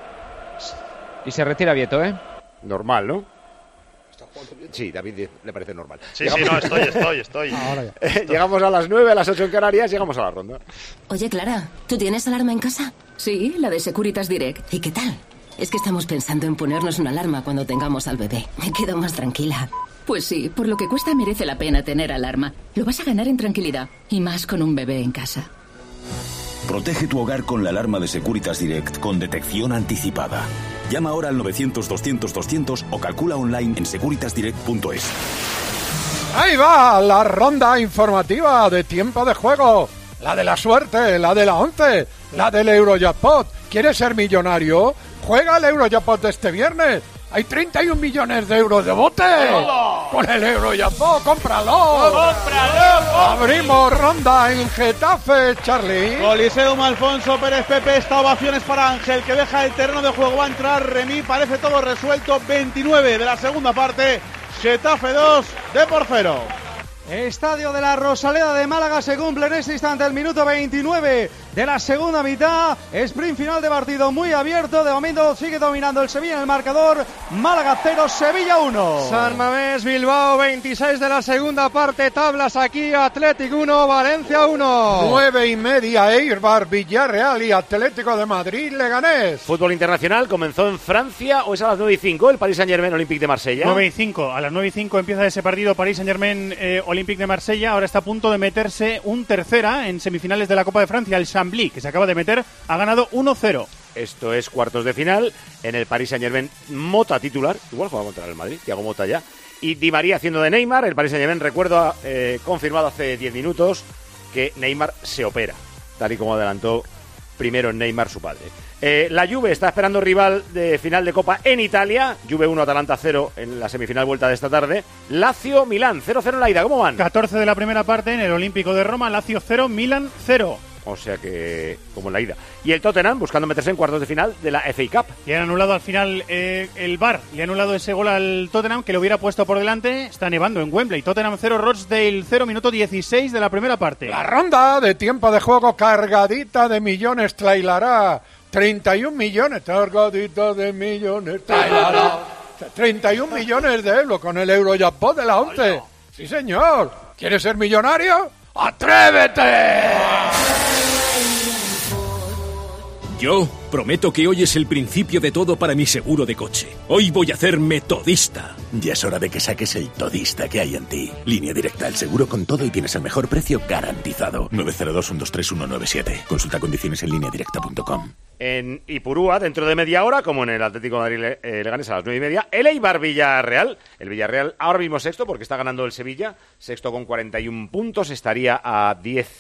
Y se retira Vieto, ¿eh? Normal, ¿no? Sí, David le parece normal. Sí, no, estoy. Llegamos a las 9, a las 8 en Canarias, llegamos a la ronda. Oye, Clara, ¿tú tienes alarma en casa? Sí, la de Securitas Direct. ¿Y qué tal? Es que estamos pensando en ponernos una alarma cuando tengamos al bebé. Me quedo más tranquila. Pues sí, por lo que cuesta merece la pena tener alarma. Lo vas a ganar en tranquilidad, y más con un bebé en casa. Protege tu hogar con la alarma de Securitas Direct con detección anticipada. Llama ahora al 900-200-200 o calcula online en securitasdirect.es. Ahí va la ronda informativa de tiempo de juego. La de la suerte, la de la 11, la del Eurojackpot. ¿Quieres ser millonario? Juega al Eurojackpot de este viernes. Hay 31 millones de euros de bote. Con el Eurojackpot, cómpralo. ¡Cómpralo! Abrimos ronda en Getafe, Charlie. Coliseum Alfonso Pérez Pepe, esta ovación es para Ángel, que deja el terreno de juego. Va a entrar Remy, parece todo resuelto. 29 de la segunda parte. Getafe 2, Depor 0. Estadio de la Rosaleda de Málaga, se cumple en este instante el minuto 29 de la segunda mitad. Sprint final de partido muy abierto. De momento sigue dominando el Sevilla en el marcador. Málaga 0, Sevilla 1. San Mamés, Bilbao 26 de la segunda parte. Tablas aquí, Athletic 1, Valencia 1. 9:30, Eibar, Villarreal y Atlético de Madrid, Leganés. Fútbol internacional comenzó en Francia, o es a las 9:05 el Paris Saint-Germain Olympique de Marsella. 9:05, a las 9:05 empieza ese partido Paris Saint-Germain Olympique de Marsella. Ahora está a punto de meterse un tercera en semifinales de la Copa de Francia, el Chambly, que se acaba de meter, ha ganado 1-0. Esto es cuartos de final. En el Paris Saint-Germain, Mota titular, igual juega contra el Madrid, Thiago Mota ya, y Di María haciendo de Neymar. El Paris Saint-Germain, recuerdo, confirmado hace 10 minutos que Neymar se opera, tal y como adelantó primero Neymar su padre. La Juve está esperando rival de final de Copa en Italia. Juve 1, Atalanta 0 en la semifinal vuelta de esta tarde. Lazio, Milán 0-0 en la ida. ¿Cómo van? 14 de la primera parte en el Olímpico de Roma. Lazio 0, Milán 0. O sea que, como en la ida. Y el Tottenham buscando meterse en cuartos de final de la FA Cup. Y han anulado al final el VAR. Le ha anulado ese gol al Tottenham, que lo hubiera puesto por delante. Está nevando en Wembley. Tottenham 0, Rochdale 0, minuto 16 de la primera parte. La ronda de tiempo de juego cargadita de millones, trailará. 31 millones, cargadita de millones, trailará. 31 millones de euros con el Eurojackpot de la 11. Sí, señor. ¿Quieres ser millonario? ¡Atrévete! Yo prometo que hoy es el principio de todo para mi seguro de coche. Hoy voy a hacerme todista. Ya es hora de que saques el todista que hay en ti. Línea Directa, el seguro con todo y tienes el mejor precio garantizado. 902-123-197. Consulta condiciones en lineadirecta.com. En Ipurúa, dentro de media hora, como en el Atlético de Madrid Leganés a las 9:30, el Eibar Villarreal. El Villarreal ahora mismo sexto porque está ganando el Sevilla. Sexto con 41 puntos, estaría a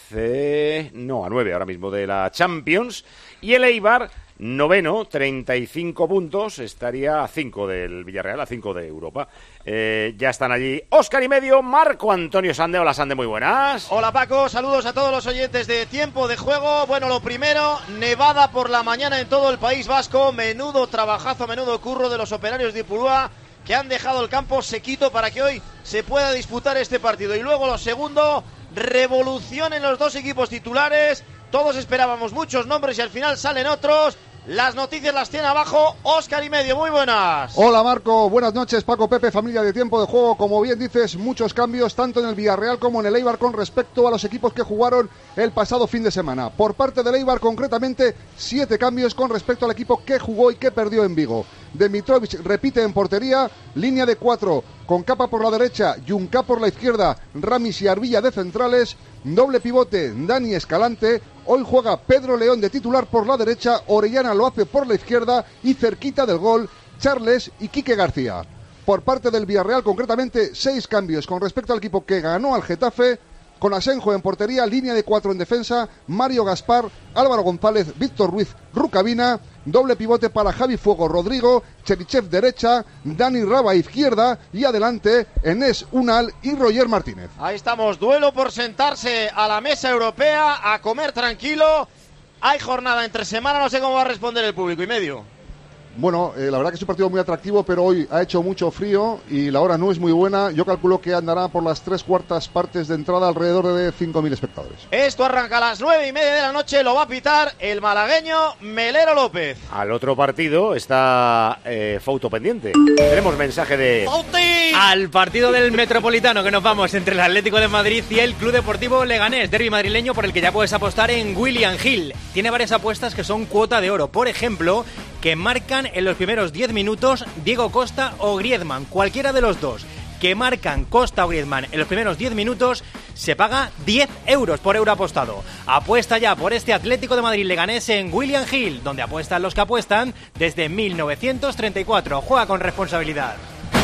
10, a 9 ahora mismo de la Champions. Y el Eibar, noveno, 35 puntos, estaría a 5 del Villarreal, a 5 de Europa. Ya están allí Óscar y medio, Marco Antonio Sande. Hola Sande, muy buenas. Hola Paco, saludos a todos los oyentes de Tiempo de Juego. Bueno, lo primero, nevada por la mañana en todo el País Vasco. Menudo trabajazo, menudo curro de los operarios de Ipurúa, que han dejado el campo sequito para que hoy se pueda disputar este partido. Y luego lo segundo, revolución en los dos equipos titulares. Todos esperábamos muchos nombres y al final salen otros. Las noticias las tiene abajo Óscar y medio, muy buenas. Hola Marco, buenas noches, Paco, Pepe, familia de Tiempo de Juego. Como bien dices, muchos cambios tanto en el Villarreal como en el Eibar con respecto a los equipos que jugaron el pasado fin de semana. Por parte del Eibar concretamente 7 cambios con respecto al equipo que jugó y que perdió en Vigo. Demitrovic repite en portería, línea de 4 con Capa por la derecha, Junca por la izquierda, Ramis y Arbilla de centrales, doble pivote Dani Escalante. Hoy juega Pedro León de titular por la derecha, Orellana lo hace por la izquierda y cerquita del gol Charles y Quique García. Por parte del Villarreal concretamente 6 cambios con respecto al equipo que ganó al Getafe, con Asenjo en portería, línea de 4 en defensa, Mario Gaspar, Álvaro González, Víctor Ruiz, Rucabina, doble pivote para Javi Fuego, Rodrigo, Cherichev derecha, Dani Raba izquierda y adelante Enes Unal y Roger Martínez. Ahí estamos, duelo por sentarse a la mesa europea, a comer tranquilo. Hay jornada entre semana, no sé cómo va a responder el público y medio. Bueno, la verdad que es un partido muy atractivo, pero hoy ha hecho mucho frío y la hora no es muy buena. Yo calculo que andará por las 3/4 partes de entrada, alrededor de 5.000 espectadores. Esto arranca a las 9:30 de la noche, lo va a pitar el malagueño Melero López. Al otro partido está Fouto pendiente. Tenemos mensaje de... ¡Fauti! Al partido del Metropolitano que nos vamos entre el Atlético de Madrid y el Club Deportivo Leganés, derbi madrileño por el que ya puedes apostar en William Hill. Tiene varias apuestas que son cuota de oro. Por ejemplo, que marcan en los primeros 10 minutos Diego Costa o Griezmann, cualquiera de los dos. Que marcan Costa o Griezmann en los primeros 10 minutos, se paga 10 euros por euro apostado. Apuesta ya por este Atlético de Madrid Leganés en William Hill, donde apuestan los que apuestan desde 1934. Juega con responsabilidad.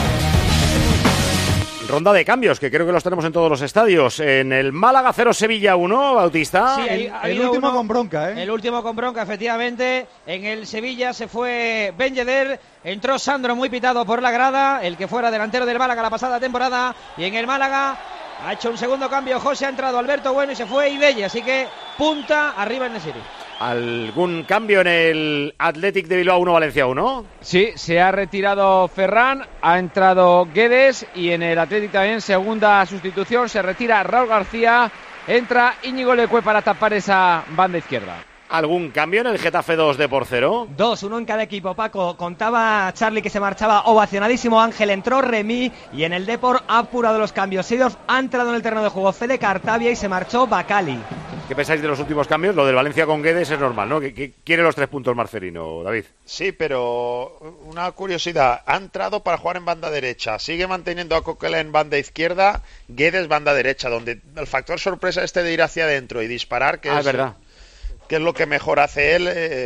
Ronda de cambios, que creo que los tenemos en todos los estadios. En el Málaga 0, Sevilla 1, Bautista. Sí, el último con bronca, ¿eh? El último con bronca, efectivamente. En el Sevilla se fue Ben Yedder, entró Sandro muy pitado por la grada, el que fuera delantero del Málaga la pasada temporada. Y en el Málaga ha hecho un segundo cambio José, ha entrado Alberto Bueno y se fue Ibelle. Así que punta arriba en el City. ¿Algún cambio en el Athletic de Bilbao 1, Valencia 1? Sí, se ha retirado Ferran, ha entrado Guedes y en el Athletic también segunda sustitución, se retira Raúl García, entra Íñigo Lecué para tapar esa banda izquierda. ¿Algún cambio en el Getafe 2 de por 0? 2, uno en cada equipo, Paco. Contaba Charlie que se marchaba ovacionadísimo Ángel, entró Remy y en el Depor ha apurado los cambios. Seedorf ha entrado en el terreno de juego Fede Cartavia y se marchó Bacali. ¿Qué pensáis de los últimos cambios? Lo del Valencia con Guedes es normal, ¿no? Que quiere los 3 puntos Marcelino, David. Sí, pero una curiosidad. Ha entrado para jugar en banda derecha. Sigue manteniendo a Coquelin en banda izquierda, Guedes banda derecha, donde el factor sorpresa de ir hacia adentro y disparar, que es verdad. Que es lo que mejor hace él,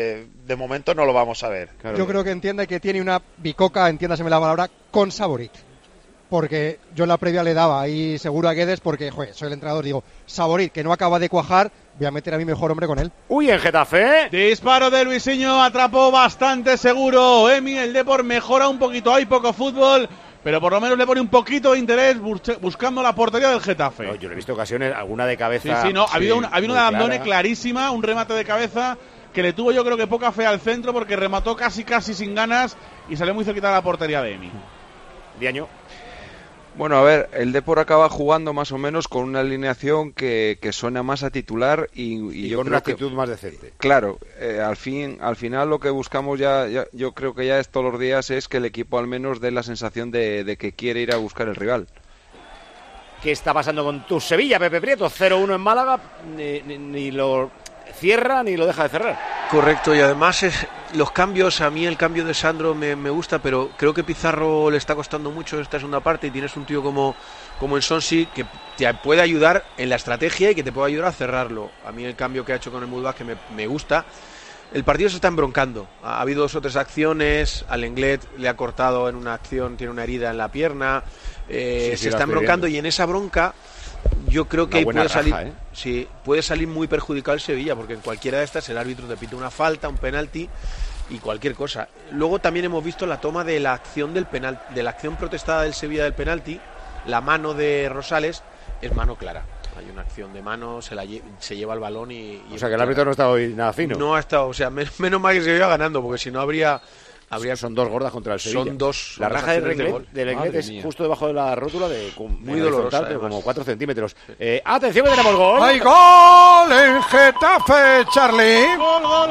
de momento no lo vamos a ver. Claro. Yo creo que entiende que tiene una bicoca, entiéndaseme la palabra, con Saborit. Porque yo en la previa le daba ahí seguro a Guedes porque, soy el entrenador, digo, Saborit, que no acaba de cuajar, voy a meter a mi mejor hombre con él. Uy, en Getafe. Disparo de Luisinho, atrapó bastante seguro. Emi, el Depor mejora un poquito, hay poco fútbol, pero por lo menos le pone un poquito de interés buscando la portería del Getafe. No, yo le he visto ocasiones, alguna de cabeza. Sí, ha habido una de Andone clarísima, un remate de cabeza que le tuvo yo creo que poca fe al centro porque remató casi sin ganas y salió muy cerquita de la portería de Emi. Diaño. Bueno, a ver, el Depor acaba jugando más o menos con una alineación que suena más a titular y yo con creo una actitud más decente. Claro, al final lo que buscamos ya yo creo que ya es todos los días es que el equipo al menos dé la sensación de que quiere ir a buscar el rival. ¿Qué está pasando con tu Sevilla, Pepe Prieto? 0-1 en Málaga, ni lo cierra ni lo deja de cerrar. Correcto, y además los cambios, a mí el cambio de Sandro me gusta, pero creo que Pizarro le está costando mucho esta segunda parte y tienes un tío como el Sonsi que te puede ayudar en la estrategia y que te puede ayudar a cerrarlo. A mí el cambio que ha hecho con el Mudbach que me gusta. El partido se está embroncando, ha habido 2 o 3 acciones, al Lenglet le ha cortado en una acción, tiene una herida en la pierna, se está embroncando y en esa bronca yo creo que ahí puede salir, sí, puede salir muy perjudicado el Sevilla, porque en cualquiera de estas el árbitro te pita una falta, un penalti y cualquier cosa. Luego también hemos visto la toma de la acción del penal, de la acción protestada del Sevilla del penalti, la mano de Rosales es mano clara. Hay una acción de mano, se lleva el balón y o sea que el árbitro no ha estado hoy nada fino. No ha estado, o sea, menos mal que se iba ganando, porque si no habría. Son 2 gordas contra el Sevilla. Son 2. La raja del Lenglet es justo debajo de la rótula, muy dolorosa, pero como 4 centímetros. Atención que tenemos gol. ¡Hay gol en Getafe, Charlie! Gol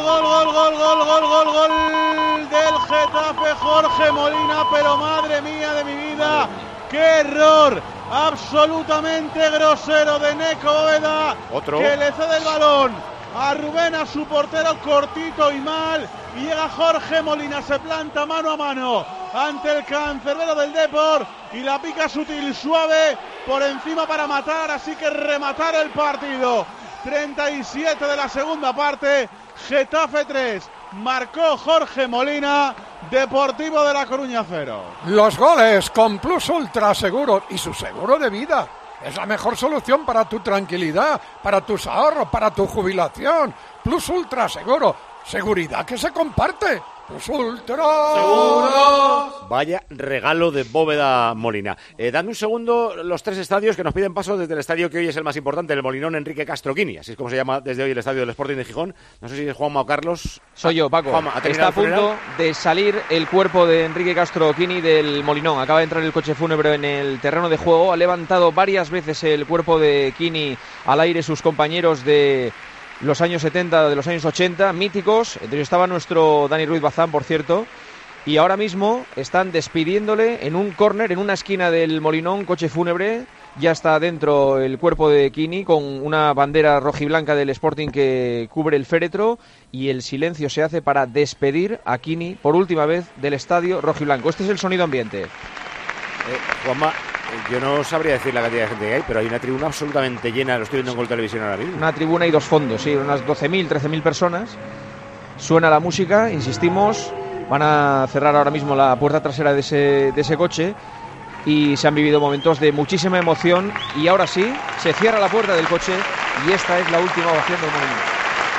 del Getafe, Jorge Molina, pero madre mía de mi vida, qué error absolutamente grosero de Neco Bóveda, que le cede el balón a Rubén, a su portero, cortito y mal, y llega Jorge Molina, se planta mano a mano ante el cancerbero del Depor y la pica sutil, suave, por encima para matar, así que rematar el partido. 37 de la segunda parte, Getafe 3, marcó Jorge Molina, Deportivo de La Coruña 0. Los goles con Plus Ultra Seguros y su seguro de vida. Es la mejor solución para tu tranquilidad, para tus ahorros, para tu jubilación. Plus Ultra Seguro. Seguridad que se comparte. Plus Ultra Seguros. Vaya regalo de Bóveda Molina. Dame un segundo los 3 estadios que nos piden paso desde el estadio que hoy es el más importante, el Molinón Enrique Castroquini. Así es como se llama desde hoy el estadio del Sporting de Gijón. No sé si es Juanma o Carlos. Soy yo, Paco. Juanma, está a punto de salir el cuerpo de Enrique Castroquini del Molinón. Acaba de entrar el coche fúnebre en el terreno de juego. Ha levantado varias veces el cuerpo de Quini al aire sus compañeros de los años 70, de los años 80, míticos. Entre ellos estaba nuestro Dani Ruiz Bazán, por cierto. Y ahora mismo están despidiéndole en un córner, en una esquina del Molinón, coche fúnebre. Ya está dentro el cuerpo de Quini con una bandera rojiblanca del Sporting que cubre el féretro, y el silencio se hace para despedir a Quini por última vez del estadio rojiblanco. Este es el sonido ambiente. Juanma, yo no sabría decir la cantidad de gente que hay, pero hay una tribuna absolutamente llena, lo estoy viendo en Gol Televisión ahora mismo. Una tribuna y 2 fondos, sí, unas 12.000, 13.000 personas. Suena la música, insistimos, van a cerrar ahora mismo la puerta trasera de ese coche, y se han vivido momentos de muchísima emoción, y ahora sí, se cierra la puerta del coche y esta es la última ovación del Molinón.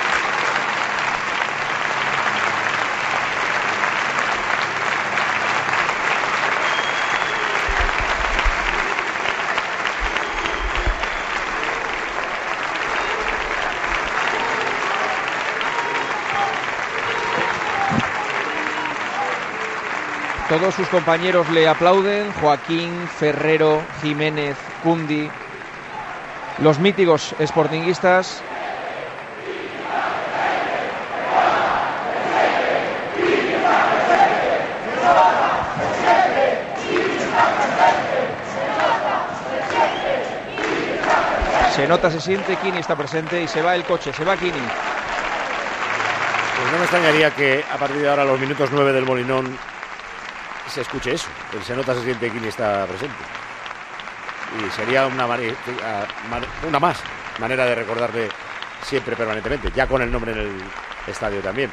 Todos sus compañeros le aplauden, Joaquín, Ferrero, Jiménez, Cundi, los míticos sportinguistas. Se nota, se siente, Quini está presente y se va el coche, se va Quini. Pues no me extrañaría que a partir de ahora, a los minutos 9 del Molinón, se escuche eso, el se nota, se siente, Quini está presente. Y sería una más manera de recordarle siempre, permanentemente, ya con el nombre en el estadio también.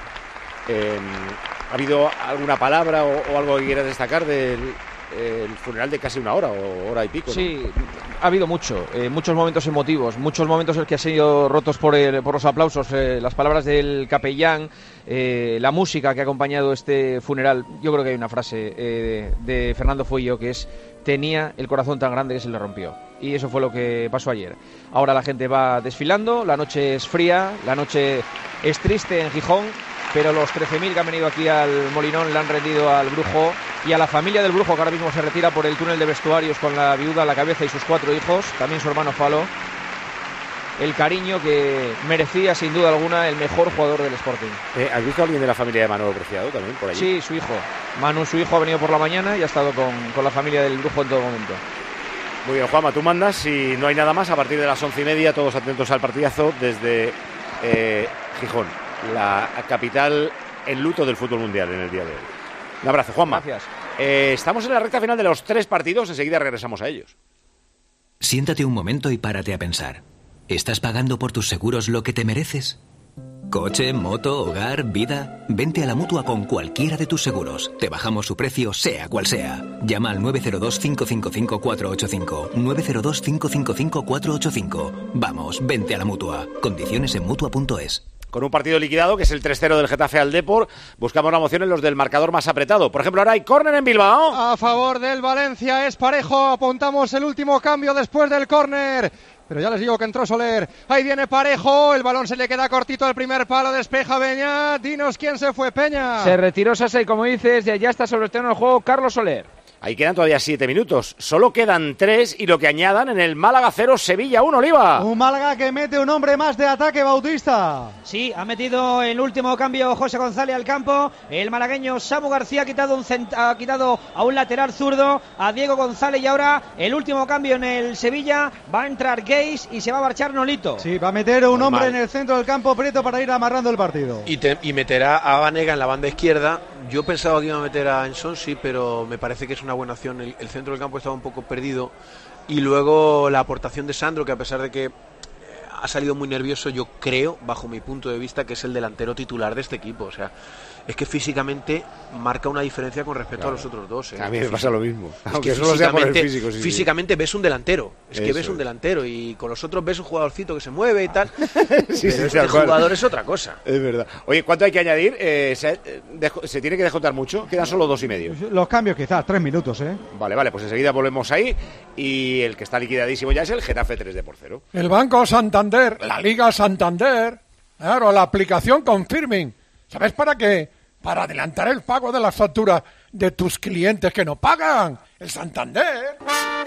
¿Ha habido alguna palabra o algo que quieras destacar del funeral de casi una hora o hora y pico? Sí, ¿no? Ha habido muchos momentos emotivos, muchos momentos en los que han sido rotos por los aplausos, las palabras del capellán, la música que ha acompañado este funeral. Yo creo que hay una frase de Fernando Fuillo que es: tenía el corazón tan grande que se le rompió. Y eso fue lo que pasó ayer. Ahora la gente va desfilando, la noche es fría, la noche es triste en Gijón, pero los 13.000 que han venido aquí al Molinón le han rendido al Brujo y a la familia del Brujo, que ahora mismo se retira por el túnel de vestuarios con la viuda a la cabeza y sus 4 hijos, también su hermano Falo, el cariño que merecía sin duda alguna el mejor jugador del Sporting. ¿Has visto a alguien de la familia de Manolo Preciado también por allí? Sí, su hijo. Manu, su hijo, ha venido por la mañana y ha estado con la familia del Brujo en todo momento. Muy bien, Juanma, tú mandas y no hay nada más. A partir de las 11:30, todos atentos al partidazo desde Gijón, la capital en luto del fútbol mundial en el día de hoy. Un abrazo, Juanma. Gracias. Estamos en la recta final de los 3 partidos, enseguida regresamos a ellos. Siéntate un momento y párate a pensar. ¿Estás pagando por tus seguros lo que te mereces? Coche, moto, hogar, vida. Vente a la Mutua con cualquiera de tus seguros. Te bajamos su precio, sea cual sea. Llama al 902-555-485. 902-555-485. Vamos, vente a la Mutua. Condiciones en Mutua.es. Con un partido liquidado, que es el 3-0 del Getafe al Depor, buscamos la moción en los del marcador más apretado. Por ejemplo, ahora hay córner en Bilbao. A favor del Valencia, es parejo. Apuntamos el último cambio después del córner. Pero ya les digo que entró Soler. Ahí viene Parejo. El balón se le queda cortito al primer palo. Despeja Beñat. Dinos quién se fue, Peña. Se retiró Sasa y, como dices, ya está sobre el terreno del juego Carlos Soler. Ahí quedan todavía 7 minutos. Solo quedan 3 y lo que añadan en el Málaga 0, Sevilla 1, Oliva. Un Málaga que mete un hombre más de ataque, Bautista. Sí, ha metido el último cambio José González al campo. El malagueño Samu García ha quitado a un lateral zurdo, a Diego González, y ahora el último cambio en el Sevilla. Va a entrar Geis y se va a marchar Nolito. Sí, va a meter un hombre en el centro del campo, Prieto, para ir amarrando el partido. Y meterá a Vanega en la banda izquierda. Yo pensaba que iba a meter a Enson, sí, pero me parece que es una buena opción. El centro del campo estaba un poco perdido. Y luego la aportación de Sandro, que a pesar de que ha salido muy nervioso, yo creo, bajo mi punto de vista, que es el delantero titular de este equipo. O sea, es que físicamente marca una diferencia con respecto a los otros dos. A mí me pasa lo mismo. Aunque solo sea por el físico. Físicamente ves un delantero. Es que ves un delantero. Y con los otros ves un jugadorcito que se mueve y tal. Pero este jugador es otra cosa. Es verdad. Oye, ¿cuánto hay que añadir? ¿Se tiene que descontar mucho? Quedan solo 2,5. Los cambios quizás, 3 minutos, ¿eh? Vale, pues enseguida volvemos ahí. Y el que está liquidadísimo ya es el Getafe 3-0. El Banco Santander, la Liga Santander, claro, la aplicación Confirming. ¿Sabes para qué? Para adelantar el pago de las facturas de tus clientes que no pagan. El Santander.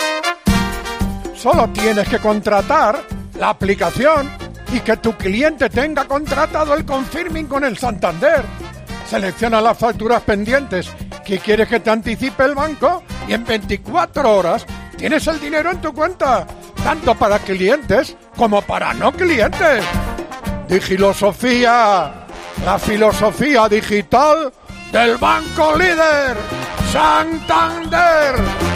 Solo tienes que contratar la aplicación y que tu cliente tenga contratado el Confirming con el Santander. Selecciona las facturas pendientes que quieres que te anticipe el banco y en 24 horas tienes el dinero en tu cuenta, tanto para clientes como para no clientes. Digilosofía, la filosofía digital del banco líder. Santander.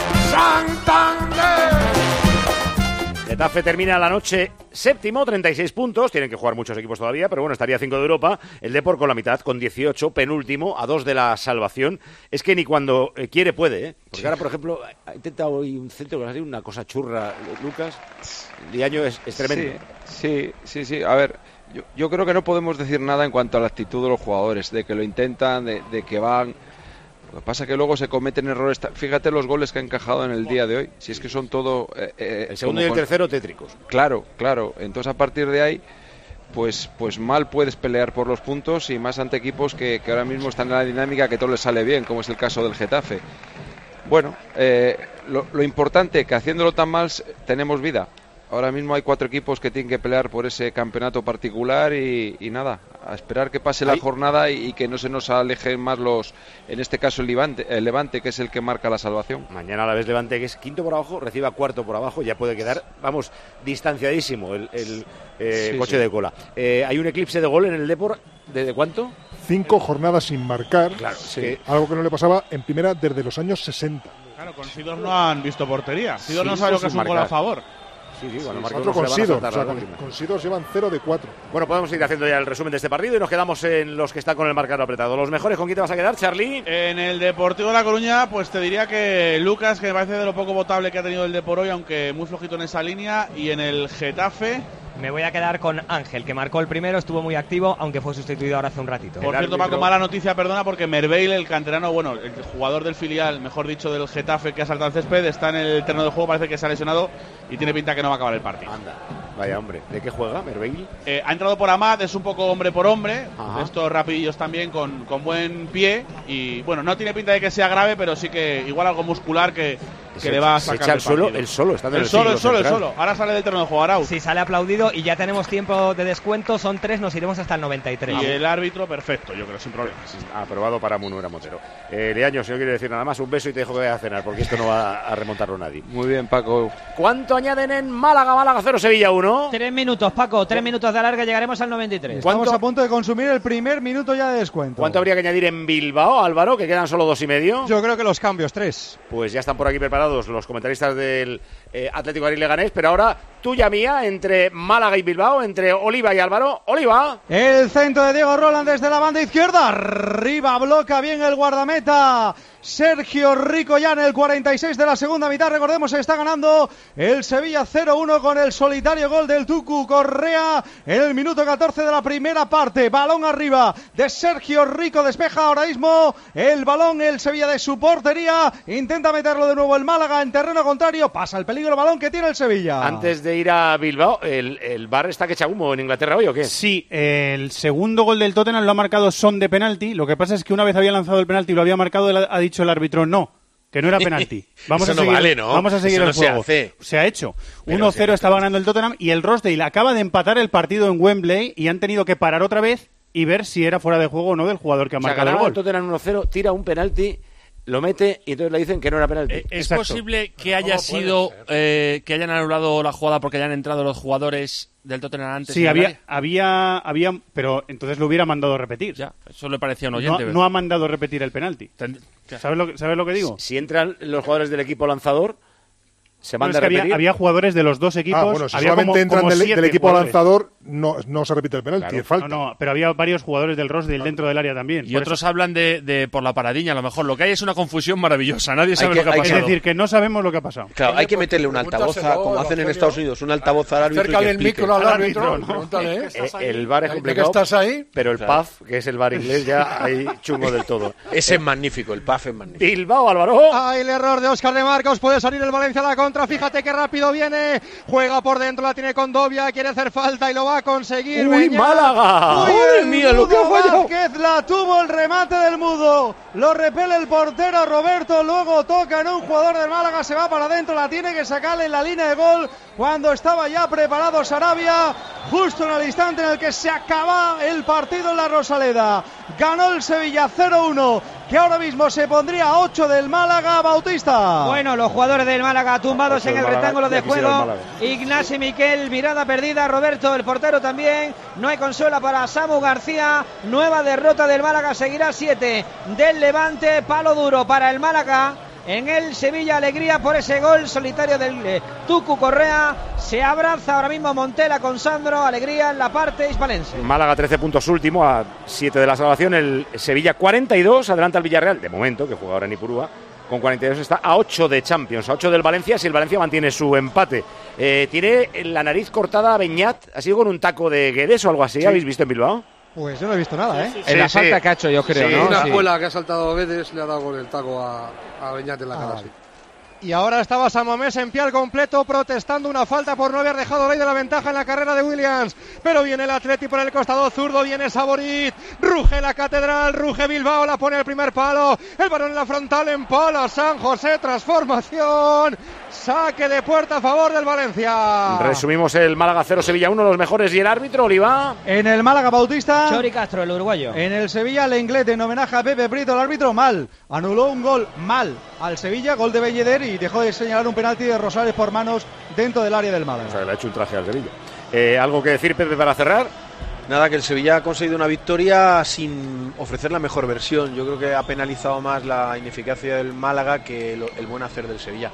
Getafe termina la noche séptimo, 36 puntos. Tienen que jugar muchos equipos todavía, pero bueno, estaría 5 de Europa. El Depor con la mitad, con 18, penúltimo, a 2 de la salvación. Es que ni cuando quiere puede, ¿eh? Porque ahora, por ejemplo, ha intentado hoy un centro que ha sido una cosa churra, Lucas. El año es tremendo. Sí. A ver, yo creo que no podemos decir nada en cuanto a la actitud de los jugadores, de que lo intentan, de que van. Lo que pasa es que luego se cometen errores. Fíjate los goles que ha encajado en el día de hoy. Si es que son todo... el segundo y el tercero tétricos. Claro. Entonces, a partir de ahí, pues mal puedes pelear por los puntos, y más ante equipos que ahora mismo están en la dinámica que todo les sale bien, como es el caso del Getafe. Bueno, lo importante, que haciéndolo tan mal tenemos vida. Ahora mismo hay 4 equipos que tienen que pelear por ese campeonato particular y nada, a esperar que pase la jornada y que no se nos alejen más en este caso el Levante, que es el que marca la salvación. Mañana a la vez Levante, que es quinto por abajo, recibe a cuarto por abajo, ya puede quedar, distanciadísimo el coche de cola. Hay un eclipse de gol en el Depor, ¿de cuánto? 5 jornadas sin marcar, claro, algo que no le pasaba en primera desde los años 60. Claro, con Sidor no han visto portería. Sidor no sabe lo que es un gol a favor. Cuando marca 4 con Sidor, con Sidor llevan 0 de 4. Bueno, podemos ir haciendo ya el resumen de este partido y nos quedamos en los que están con el marcador apretado. ¿Los mejores con quién te vas a quedar, Charlie? En el Deportivo de La Coruña, pues te diría que Lucas, que me parece de lo poco potable que ha tenido el Depor hoy, aunque muy flojito en esa línea. Y en el Getafe... Me voy a quedar con Ángel, que marcó el primero, estuvo muy activo, aunque fue sustituido ahora hace un ratito. Por cierto, Paco, mala noticia, perdona, porque Merveil, el canterano, el jugador del filial, mejor dicho, del Getafe, que ha saltado al césped, está en el terreno de juego, parece que se ha lesionado y tiene pinta que no va a acabar el partido. Anda, vaya hombre. ¿De qué juega Merveil? Ha entrado por Amad, es un poco hombre por hombre, estos rapidillos también, con buen pie, y bueno, no tiene pinta de que sea grave, pero sí que igual algo muscular que le va a sacar se echa el solo, está en el solo. Ahora sale del terreno de juego, Arau. Sí, sale aplaudido y ya tenemos tiempo de descuento, son 3, nos iremos hasta el 93. Y el árbitro, perfecto, yo creo, sin problemas. Aprobado para Munuera Motero. Leaño, si no quiere decir nada más, un beso y te dejo que vaya a cenar, porque esto no va a remontarlo nadie. Muy bien, Paco. ¿Cuánto añaden en Málaga 0, Sevilla 1? 3 minutos, Paco, 3 minutos de alarga, llegaremos al 93. Estamos a punto de consumir el primer minuto ya de descuento. ¿Cuánto habría que añadir en Bilbao, Álvaro, que quedan solo 2,5? Yo creo que los cambios, 3. Pues ya están por aquí preparados los comentaristas del Atlético de Leganés, pero ahora tuya mía, entre Málaga y Bilbao, entre Oliva y Álvaro. Oliva. El centro de Diego Roland desde la banda izquierda. Arriba bloca bien el guardameta Sergio Rico ya en el 46 de la segunda mitad. Recordemos que está ganando el Sevilla 0-1 con el solitario gol del Tucu Correa en el minuto 14 de la primera parte. Balón arriba de Sergio Rico, despeja ahora mismo el balón el Sevilla de su portería. Intenta meterlo de nuevo el Málaga en terreno contrario. Pasa el peligro balón que tiene el Sevilla. Antes de ir a Bilbao, ¿el VAR está que echa humo en Inglaterra hoy o qué? Sí, el segundo gol del Tottenham lo ha marcado Son de penalti. Lo que pasa es que una vez había lanzado el penalti y lo había marcado, ha dicho el árbitro no, que no era penalti. Vamos Eso a seguir, no vale, ¿no? Vamos a seguir Eso el no juego. Se ha hecho. 1-0 estaba ganando el Tottenham y el Rochdale acaba de empatar el partido en Wembley y han tenido que parar otra vez y ver si era fuera de juego o no del jugador que ha marcado el gol. El Tottenham 1-0, tira un penalti, lo mete y entonces le dicen que no era penalti. ¿Es posible que haya sido que hayan anulado la jugada porque hayan entrado los jugadores del Tottenham antes? Sí, había, pero entonces lo hubiera mandado repetir. Ya, eso le parecía un oyente. No ha mandado repetir el penalti. ¿Sabes lo que digo? Si entran los jugadores del equipo lanzador, se manda a repetir. Había jugadores de los dos equipos. Bueno, si había solamente entran del equipo jugadores. lanzador, no se repite el penalti, es falta. No, pero había varios jugadores del Rochdale dentro del área también. Y otros hablan de por la paradiña, a lo mejor. Lo que hay es una confusión maravillosa, nadie sabe lo que ha pasado. Es decir, que no sabemos lo que ha pasado. Claro, hay que meterle un altavoz, como hacen en Estados Unidos, un altavoz al árbitro. Acércale el micro al árbitro, pregúntale. El VAR es complicado. ¿Que estás ahí? Pero el PAF, que es el VAR inglés, ya hay chungo del todo. Ese es magnífico, el PAF es magnífico. Bilbao, Álvaro. Ay, el error de Óscar de Marcos, puede salir el Valencia a la contra, fíjate qué rápido viene, juega por dentro, la tiene Condovia, quiere hacer falta y lo va a conseguir. ¡Uy, Málaga! ¡Madre mía, lo que ha fallado! Vázquez la tuvo el remate del Mudo, lo repele el portero Roberto, luego toca en un jugador del Málaga, se va para adentro, la tiene que sacarle en la línea de gol cuando estaba ya preparado Sarabia, justo en el instante en el que se acaba el partido en la Rosaleda. Ganó el Sevilla 0-1 que ahora mismo se pondría a 8 del Málaga, Bautista. Bueno, los jugadores del Málaga tumbados en el Málaga, rectángulo de juego. el Ignasi Miquel, mirada perdida. Roberto, el portero también. No hay consuela para Samu García. Nueva derrota del Málaga, seguirá 7 del Levante. Palo duro para el Málaga. En el Sevilla, alegría por ese gol solitario del Tucu Correa. Se abraza ahora mismo Montela con Sandro. Alegría en la parte hispalense. Málaga 13 puntos último, a 7 de la salvación. El Sevilla 42, adelanta el Villarreal, de momento, que juega ahora en Ipurúa. Con 42 está a 8 de Champions, a 8 del Valencia, si el Valencia mantiene su empate. Tiene la nariz cortada a Beñat, ha sido con un taco de Guedes o algo así, ¿habéis visto en Bilbao? Pues yo no he visto nada, ¿eh? En la falta que ha hecho, yo creo, ¿no? Una escuela que ha saltado Guedes le ha dado con el taco a Beñat en la cara, sí. Y ahora estaba San Mamés en pie al completo protestando una falta por no haber dejado ley de la ventaja en la carrera de Williams. Pero viene el Atleti por el costado zurdo, viene Saborit, ruge la Catedral, ruge Bilbao, la pone al primer palo, el balón en la frontal, empala San José, transformación, saque de puerta a favor del Valencia. Resumimos el Málaga 0, Sevilla 1, los mejores, y el árbitro, Oliva. En el Málaga, Bautista. Chori Castro, el uruguayo. En el Sevilla, Lenglet, en homenaje a Pepe Prieto, el árbitro mal. Anuló un gol mal al Sevilla, gol de Belleder, y dejó de señalar un penalti de Rosales por manos dentro del área del Málaga. O sea, que le ha hecho un traje al Sevilla. ¿Algo que decir, Pepe, para cerrar? Nada, que el Sevilla ha conseguido una victoria sin ofrecer la mejor versión. Yo creo que ha penalizado más la ineficacia del Málaga que el buen hacer del Sevilla.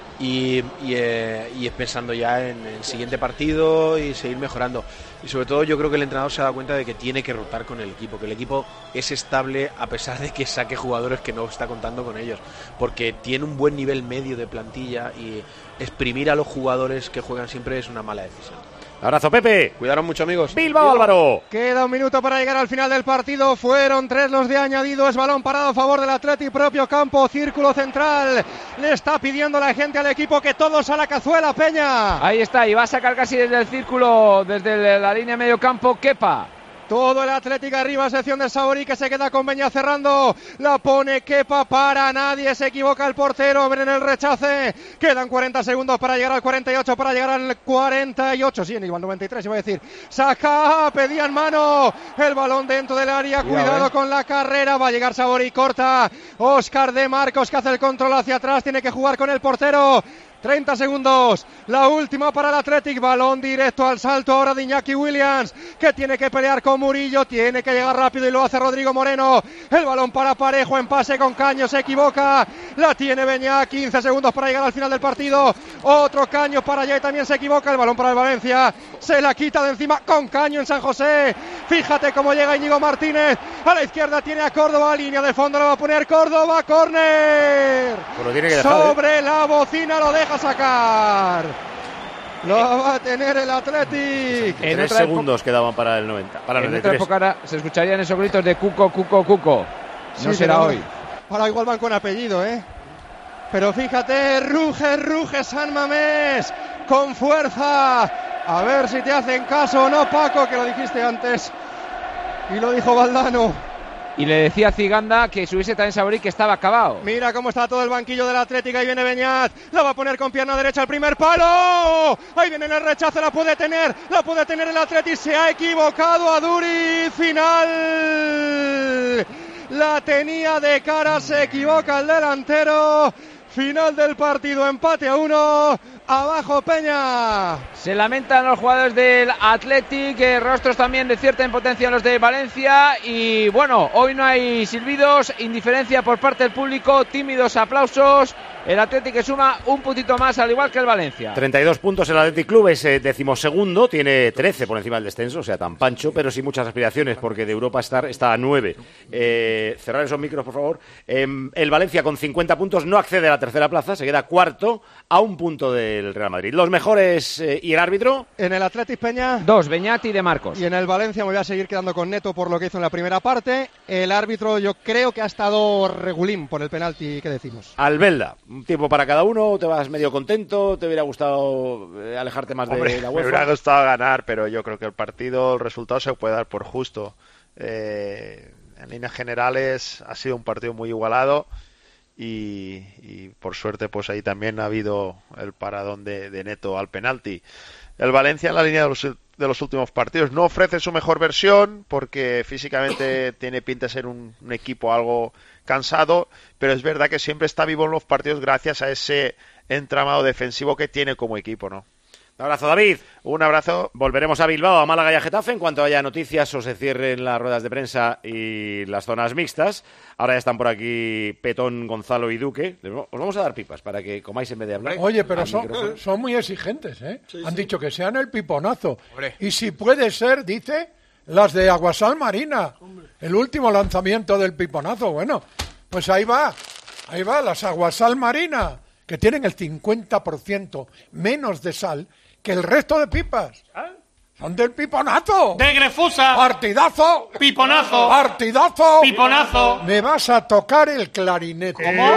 Y es pensando ya en el siguiente partido y seguir mejorando. Y sobre todo yo creo que el entrenador se ha dado cuenta de que tiene que rotar con el equipo, que el equipo es estable a pesar de que saque jugadores que no está contando con ellos, porque tiene un buen nivel medio de plantilla y exprimir a los jugadores que juegan siempre es una mala decisión. Abrazo, Pepe. Cuidaron mucho, amigos. Bilbao, Álvaro. Queda un minuto para llegar al final del partido. Fueron 3 los de añadido. Es balón parado a favor del Atleti, propio campo, círculo central. Le está pidiendo la gente al equipo que todos a la cazuela, Peña. Ahí está, y va a sacar casi desde el círculo, desde la línea medio campo, Kepa. Todo el Atlético arriba, sección de Saborí, que se queda con Beñat cerrando. La pone Kepa para nadie. Se equivoca el portero en el rechace. Quedan 40 segundos para llegar al 48, para llegar al 48. Sí, igual 93, iba a decir. Saca, pedían mano. El balón dentro del área. Cuidado con la carrera. Va a llegar Saborí, corta. Óscar de Marcos, que hace el control hacia atrás. Tiene que jugar con el portero. 30 segundos, la última para el Athletic, balón directo al salto ahora de Iñaki Williams, que tiene que pelear con Murillo, tiene que llegar rápido y lo hace Rodrigo Moreno, el balón para Parejo en pase con Caño, se equivoca, la tiene Beñat, 15 segundos para llegar al final del partido, otro Caño para allá y también se equivoca, el balón para el Valencia, se la quita de encima con Caño en San José, fíjate cómo llega Íñigo Martínez, a la izquierda tiene a Córdoba, línea de fondo, lo va a poner Córdoba, córner, pues tiene que dejar, sobre la bocina lo deja sacar. Lo va a tener el Athletic. En 3 segundos quedaban para el 90. Para el en 93. otra época se escucharían esos gritos de Cuco, Cuco, Cuco. No sí, será hoy. Ahora igual van con apellido, ¿eh? Pero fíjate, ruge San Mamés. Con fuerza. A ver si te hacen caso o no, Paco, que lo dijiste antes. Y lo dijo Valdano. Y le decía a Ziganda que subiese también Saborí, que estaba acabado. Mira cómo está todo el banquillo del Atlético. Ahí viene Beñat. La va a poner con pierna derecha al primer palo. Ahí viene en el rechazo. La puede tener el Atlético. Se ha equivocado a Duri. Final. La tenía de cara. Se equivoca el delantero. Final del partido. Empate a 1. Abajo Peña. Se lamentan los jugadores del Athletic, rostros también de cierta impotencia en los de Valencia. Y bueno, hoy no hay silbidos, indiferencia por parte del público, tímidos aplausos. El Athletic que suma un puntito más, al igual que el Valencia. 32 puntos el Athletic Club, es 12º, tiene 13 por encima del descenso, o sea, tan pancho, pero sin muchas aspiraciones, porque de Europa está a 9. Cerrar esos micros, por favor. El Valencia con 50 puntos no accede a la tercera plaza, se queda cuarto a un punto del Real Madrid. Los mejores y el árbitro. En el Athletic Peña. 2, Beñat y De Marcos. Y en el Valencia me voy a seguir quedando con Neto por lo que hizo en la primera parte. El árbitro yo creo que ha estado regulín por el penalti que decimos. Albelda. Un tiempo para cada uno, te vas medio contento, te hubiera gustado alejarte más de la UEFA. Me hubiera gustado ganar, pero yo creo que el resultado se puede dar por justo. En líneas generales ha sido un partido muy igualado y por suerte pues ahí también ha habido el paradón de Neto al penalti. El Valencia en la línea de los los últimos partidos. No ofrece su mejor versión porque físicamente tiene pinta de ser un equipo algo cansado, pero es verdad que siempre está vivo en los partidos gracias a ese entramado defensivo que tiene como equipo, ¿no? Un abrazo, David. Un abrazo. Volveremos a Bilbao, a Málaga y a Getafe en cuanto haya noticias o se cierren las ruedas de prensa y las zonas mixtas. Ahora ya están por aquí Petón, Gonzalo y Duque. Os vamos a dar pipas para que comáis en vez de hablar. Oye, pero son muy exigentes, ¿eh? Sí, han dicho que sean el piponazo. Hombre. Y si puede ser, dice, las de Aguasal Marina. Hombre. El último lanzamiento del piponazo. Bueno, pues ahí va, las Aguasal Marina, que tienen el 50% menos de sal que el resto de pipas. Son del piponazo. De Grefusa. Partidazo. Piponazo. Partidazo. Piponazo. Me vas a tocar el clarinete. ¿Cómo?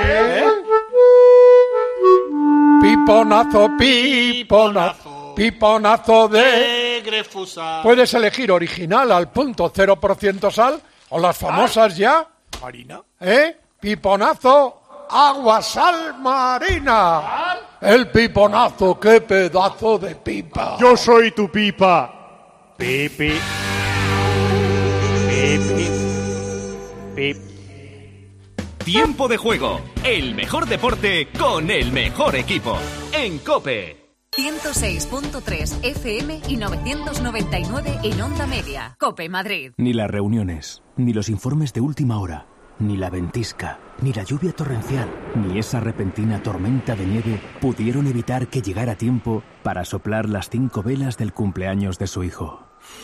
Piponazo, piponazo. Piponazo de Grefusa. Puedes elegir original al punto 0% sal o las famosas ya. Marina. Piponazo. Aguasal Marina. El piponazo, qué pedazo de pipa. Yo soy tu pipa. Pipi. Pipi. Pip. Tiempo de juego. El mejor deporte con el mejor equipo. En COPE. 106.3 FM y 999 en onda media. COPE Madrid. Ni las reuniones, ni los informes de última hora, ni la ventisca, ni la lluvia torrencial, ni esa repentina tormenta de nieve pudieron evitar que llegara tiempo para soplar las 5 velas del cumpleaños de su hijo.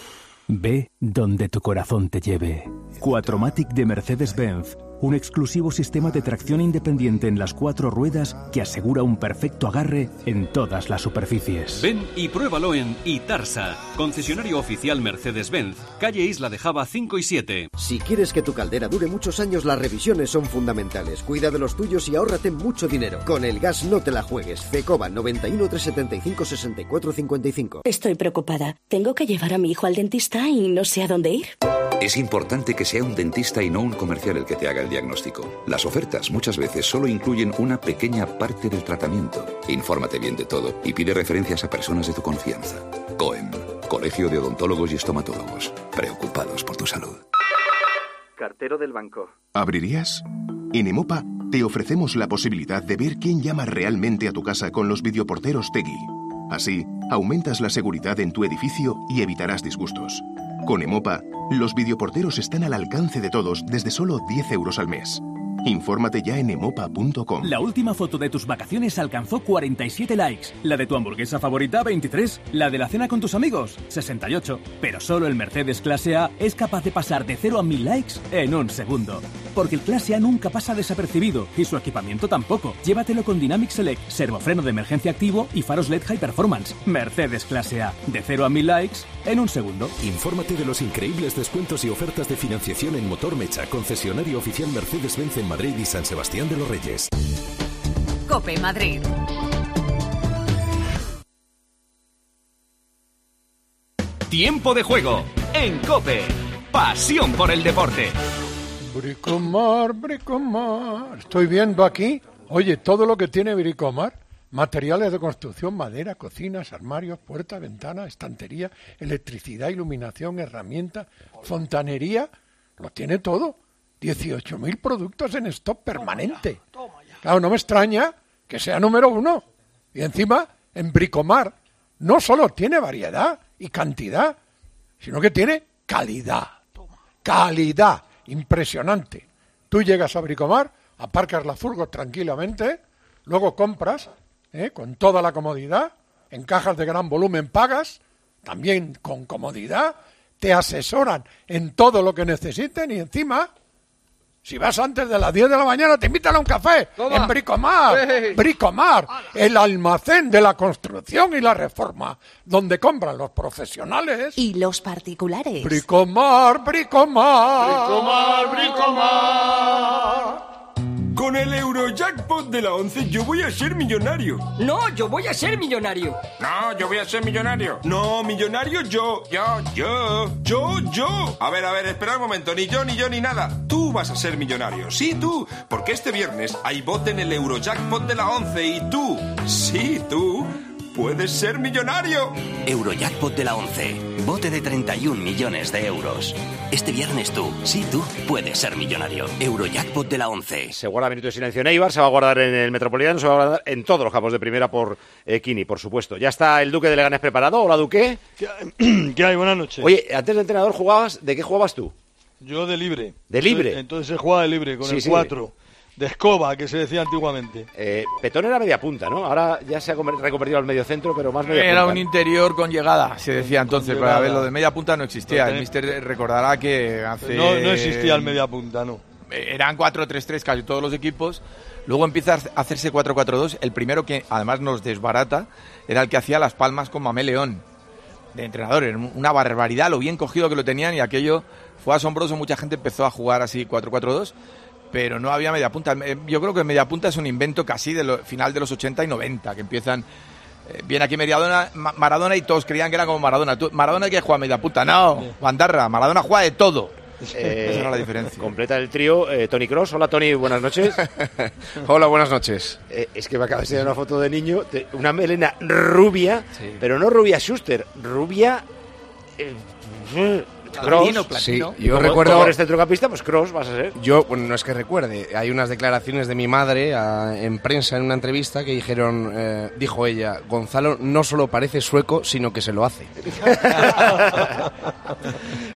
Ve donde tu corazón te lleve. Quattromatic de Mercedes-Benz. Un exclusivo sistema de tracción independiente en las 4 ruedas que asegura un perfecto agarre en todas las superficies. Ven y pruébalo en Itarsa, concesionario oficial Mercedes-Benz, calle Isla de Java 5 y 7. Si quieres que tu caldera dure muchos años, las revisiones son fundamentales. Cuida de los tuyos y ahórrate mucho dinero. Con el gas no te la juegues. Fecoba 91 375 64 55. Estoy preocupada. Tengo que llevar a mi hijo al dentista y no sé a dónde ir. Es importante que sea un dentista y no un comercial el que te haga el diagnóstico. Las ofertas muchas veces solo incluyen una pequeña parte del tratamiento. Infórmate bien de todo y pide referencias a personas de tu confianza. COEM, Colegio de Odontólogos y Estomatólogos. Preocupados por tu salud. Cartero del banco. ¿Abrirías? En Emopa te ofrecemos la posibilidad de ver quién llama realmente a tu casa con los videoporteros Tegui. Así, aumentas la seguridad en tu edificio y evitarás disgustos. Con Emopa, los videoporteros están al alcance de todos desde solo 10 euros al mes. Infórmate ya en emopa.com. La última foto de tus vacaciones alcanzó 47 likes. La de tu hamburguesa favorita, 23. La de la cena con tus amigos, 68. Pero solo el Mercedes Clase A es capaz de pasar de 0 a 1000 likes en un segundo. Porque el Clase A nunca pasa desapercibido y su equipamiento tampoco. Llévatelo con Dynamic Select, servofreno de emergencia activo y faros LED High Performance. Mercedes Clase A, de 0 a 1000 likes en un segundo. Infórmate de los increíbles descuentos y ofertas de financiación en Motor Mecha, concesionario oficial Mercedes-Benz en Madrid y San Sebastián de los Reyes. COPE Madrid. Tiempo de juego en COPE. Pasión por el deporte. Bricomar, Bricomar. Estoy viendo aquí, oye, todo lo que tiene Bricomar. Materiales de construcción, madera, cocinas, armarios, puertas, ventanas, estantería, electricidad, iluminación, herramientas, fontanería. Lo tiene todo. 18.000 productos en stock permanente. Claro, no me extraña que sea número 1. Y encima, en Bricomar, no solo tiene variedad y cantidad, sino que tiene calidad. Calidad impresionante. Tú llegas a Bricomar, aparcas la furgo tranquilamente, luego compras, con toda la comodidad, en cajas de gran volumen pagas, también con comodidad, te asesoran en todo lo que necesiten y encima, si vas antes de las 10 de la mañana, te invitan a un café. Toma. En Bricomar. Sí. Bricomar, el almacén de la construcción y la reforma, donde compran los profesionales y los particulares. Bricomar, Bricomar. Bricomar, Bricomar. Con el Eurojackpot de la 11 yo voy a ser millonario. No, yo voy a ser millonario. No, yo voy a ser millonario. No, millonario yo. Yo. A ver, espera un momento. Ni yo, ni nada. Tú vas a ser millonario. Sí, tú. Porque este viernes hay bote en el Eurojackpot de la 11 y tú, sí, tú, puedes ser millonario. Eurojackpot de la 11. Bote de 31 millones de euros. Este viernes tú, sí tú, puedes ser millonario. Eurojackpot de la 11. Se guarda minuto de silencio en Eibar, se va a guardar en el Metropolitano, se va a guardar en todos los campos de primera por Kini, por supuesto. Ya está el Duque de Leganés preparado. Hola, Duque. ¿Qué hay? Buenas noches. Oye, antes de entrenador ¿de qué jugabas tú? Yo de libre. ¿De libre? Entonces se jugaba de libre, con el 4. De escoba, que se decía antiguamente. Petón era media punta, ¿no? Ahora ya se ha reconvertido al medio centro, pero más media punta. Era un interior con llegada, se decía entonces. Para ver, lo de media punta no existía. El míster recordará que hace... No existía el media punta, no. Eran 4-3-3 casi todos los equipos. Luego empieza a hacerse 4-4-2. El primero que además nos desbarata era el que hacía Las Palmas con Mamé León, de entrenador. Era una barbaridad lo bien cogido que lo tenían, y aquello fue asombroso. Mucha gente empezó a jugar así 4-4-2. Pero no había media punta. Yo creo que media punta es un invento casi de final de los 80 y 90, que empiezan... viene aquí Maradona y todos creían que era como Maradona. Maradona que juega media punta. No, Bandarra, Maradona juega de todo. Esa era la diferencia. Completa el trío Toni Kroos. Hola, Toni, buenas noches. Hola, buenas noches. Es que me acabas de dar una foto de niño, una melena rubia, pero no rubia Schuster, rubia... Kroos, sí, yo recuerdo. Como eres centrocampista, pues Kroos vas a ser. Yo, bueno, no es que recuerde, hay unas declaraciones de mi madre en prensa en una entrevista que dijo ella, Gonzalo no solo parece sueco, sino que se lo hace.